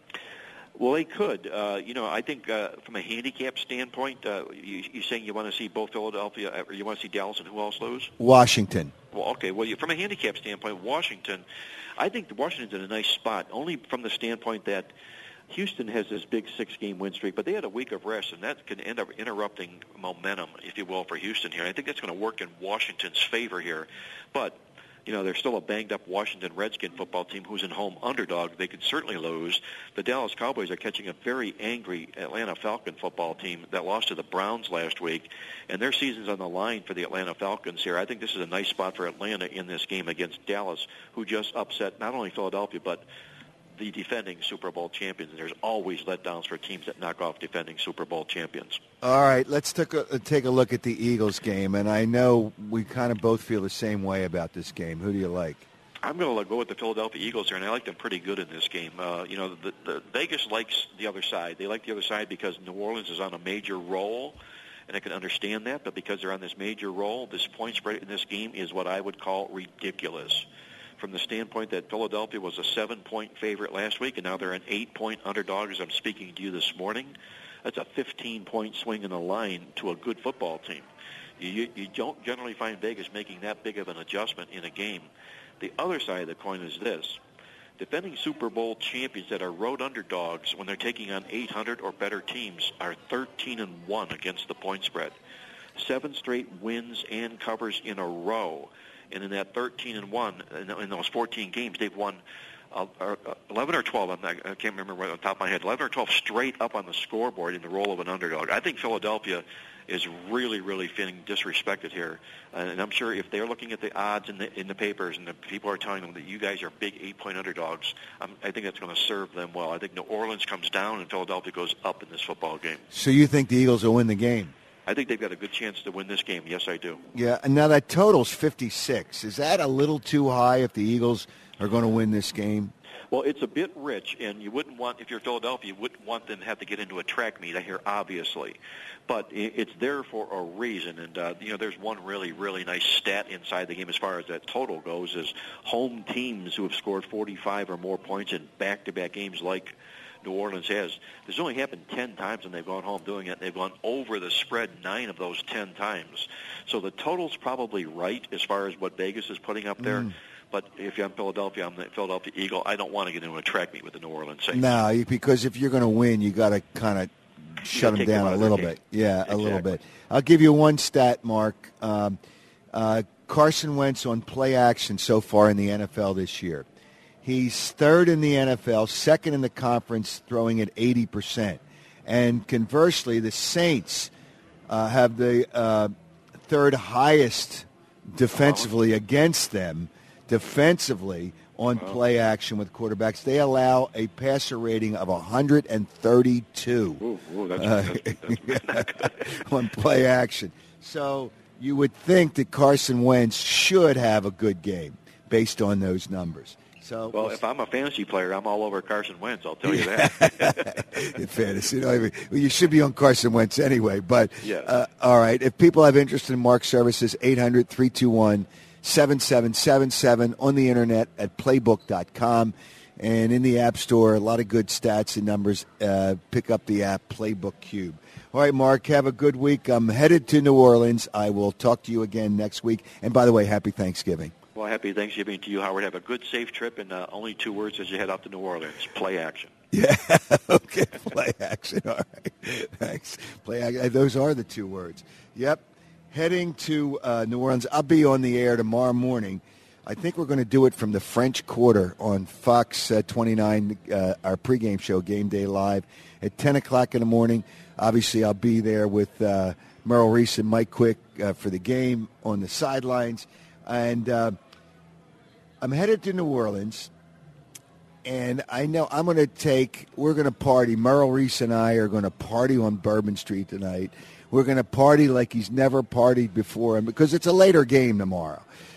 S13: Well, they could. Uh, you know, I think uh, from a handicap standpoint, uh, you, you're saying you want to see both Philadelphia, or you want to see Dallas and who else lose?
S2: Washington.
S13: Well, okay. Well, you, from a handicap standpoint, Washington, I think Washington's in a nice spot, only from the standpoint that Houston has this big six-game win streak, but they had a week of rest, and that can end up interrupting momentum, if you will, for Houston here. I think that's going to work in Washington's favor here. But you know, they're still a banged-up Washington Redskin football team who's in home underdog. They could certainly lose. The Dallas Cowboys are catching a very angry Atlanta Falcon football team that lost to the Browns last week, and their season's on the line for the Atlanta Falcons here. I think this is a nice spot for Atlanta in this game against Dallas, who just upset not only Philadelphia, but the defending Super Bowl champions. And there's always letdowns for teams that knock off defending Super Bowl champions.
S2: All right, let's take a, take a look at the Eagles game. And I know we kind of both feel the same way about this game. Who do you like?
S13: I'm going to go with the Philadelphia Eagles here, and I like them pretty good in this game. Uh, you know, the, the Vegas likes the other side. They like the other side because New Orleans is on a major roll, and I can understand that. But because they're on this major roll, this point spread in this game is what I would call ridiculous. From the standpoint that Philadelphia was a seven-point favorite last week, and now they're an eight-point underdog as I'm speaking to you this morning. That's a fifteen-point swing in the line to a good football team. You, you don't generally find Vegas making that big of an adjustment in a game. The other side of the coin is this. Defending Super Bowl champions that are road underdogs when they're taking on eight hundred or better teams are thirteen and one against the point spread. Seven straight wins and covers in a row. And in that thirteen and one, in those fourteen games, they've won uh, eleven or twelve. I'm not, I can't remember right on the top of my head. eleven or twelve straight up on the scoreboard in the role of an underdog. I think Philadelphia is really, really feeling disrespected here. Uh, and I'm sure if they're looking at the odds in the in the papers and the people are telling them that you guys are big eight-point underdogs, I'm, I think that's going to serve them well. I think New Orleans comes down and Philadelphia goes up in this football game.
S2: So you think the Eagles will win the game?
S13: I think they've got a good chance to win this game. Yes, I do.
S2: Yeah, and now that total's fifty-six. Is that a little too high if the Eagles are going to win this game?
S13: Well, it's a bit rich, and you wouldn't want, if you're Philadelphia, you wouldn't want them to have to get into a track meet here, obviously. But it's there for a reason, and, uh, you know, there's one really, really nice stat inside the game as far as that total goes, is home teams who have scored forty-five or more points in back-to-back games like New Orleans has. This only happened ten times when they've gone home doing it. They've gone over the spread nine of those ten times. So the total's probably right as far as what Vegas is putting up there. Mm. But if I'm Philadelphia, I'm the Philadelphia Eagle. I don't want to get into a track meet with the New Orleans Saints.
S2: No, because if you're going to win, you got to kind of shut them down a little bit. Yeah, exactly. a little bit. I'll give you one stat, Mark. Um, uh, Carson Wentz on play action so far in the N F L this year. He's third in the N F L, second in the conference, throwing at eighty percent. And conversely, the Saints uh, have the uh, third highest defensively against them, defensively on play action with quarterbacks. They allow a passer rating of one hundred thirty-two
S13: ooh, ooh, that's,
S2: uh,
S13: that's, that's
S2: on play action. So you would think that Carson Wentz should have a good game based on those numbers. So,
S13: well, if I'm a fantasy player, I'm all over Carson Wentz. I'll tell you that.
S2: In fantasy, you, know, I mean, well, you should be on Carson Wentz anyway. But
S13: yeah.
S2: uh, all right, if people have interest in Mark's services, eight hundred, three two one, seven seven seven seven on the internet at playbook dot com. And in the App Store, a lot of good stats and numbers. Uh, pick up the app, Playbook Cube. All right, Mark, have a good week. I'm headed to New Orleans. I will talk to you again next week. And by the way, happy Thanksgiving.
S13: Well, happy Thanksgiving to you, Howard. Have a good, safe trip, and uh, only two words as you head out to New Orleans. Play action.
S2: Yeah, okay, play action. All right, thanks. Play action. Those are the two words. Yep. Heading to uh, New Orleans. I'll be on the air tomorrow morning. I think we're going to do it from the French Quarter on Fox uh, twenty-nine, uh, our pregame show, Game Day Live, at ten o'clock in the morning. Obviously, I'll be there with uh, Merrill Reese and Mike Quick uh, for the game on the sidelines. And uh, I'm headed to New Orleans, and I know I'm going to take, we're going to party. Merrill Reese and I are going to party on Bourbon Street tonight. We're going to party like he's never partied before, and because it's a later game tomorrow.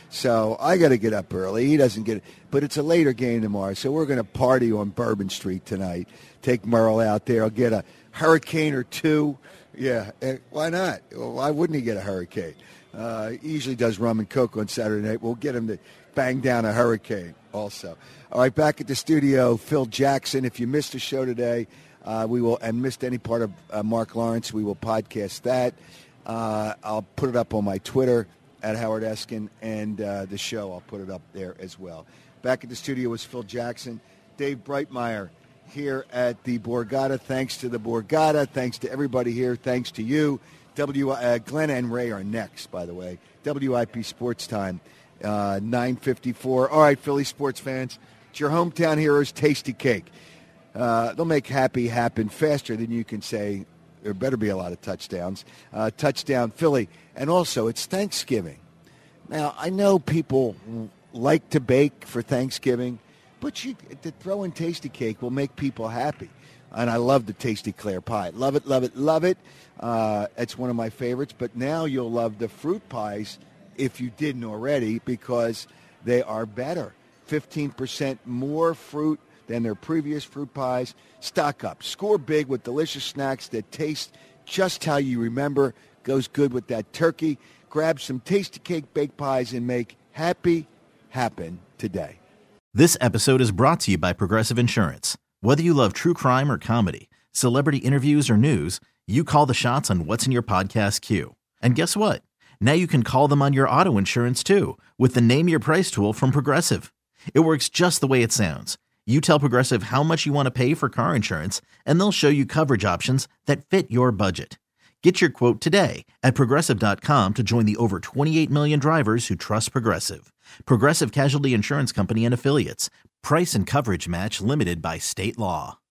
S2: So I got to get up early. He doesn't get it. But it's a later game tomorrow, so we're going to party on Bourbon Street tonight. Take Merle out there. I'll get a hurricane or two. Yeah, why not? Why wouldn't he get a hurricane? Uh, he usually does rum and coke on Saturday night. We'll get him to bang down a hurricane also. All right, back at the studio, Phil Jackson. If you missed the show today, uh, we will, and missed any part of uh, Mark Lawrence, we will podcast that. Uh, I'll put it up on my Twitter at Howard Eskin, and uh, the show, I'll put it up there as well. Back at the studio was Phil Jackson. Dave Breitmeyer here at the Borgata. Thanks to the Borgata. Thanks to everybody here. Thanks to you. W. Uh, Glenn and Ray are next, by the way. W I P Sports Time, uh, nine fifty-four. All right, Philly sports fans, it's your hometown heroes, Tasty Cake. Uh, they'll make happy happen faster than you can say. There better be a lot of touchdowns. Uh, touchdown Philly. And also, it's Thanksgiving. Now, I know people like to bake for Thanksgiving, but you, to throw in Tasty Cake will make people happy. And I love the Tasty Claire pie. Love it, love it, love it. Uh, it's one of my favorites. But now you'll love the fruit pies if you didn't already, because they are better. fifteen percent more fruit than their previous fruit pies. Stock up. Score big with delicious snacks that taste just how you remember. Goes good with that turkey. Grab some Tasty Cake baked pies and make happy happen today.
S14: This episode is brought to you by Progressive Insurance. Whether you love true crime or comedy, celebrity interviews or news, you call the shots on what's in your podcast queue. And guess what? Now you can call them on your auto insurance too with the Name Your Price tool from Progressive. It works just the way it sounds. You tell Progressive how much you want to pay for car insurance, and they'll show you coverage options that fit your budget. Get your quote today at Progressive dot com to join the over twenty-eight million drivers who trust Progressive. Progressive Casualty Insurance Company and Affiliates. Price and coverage match limited by state law.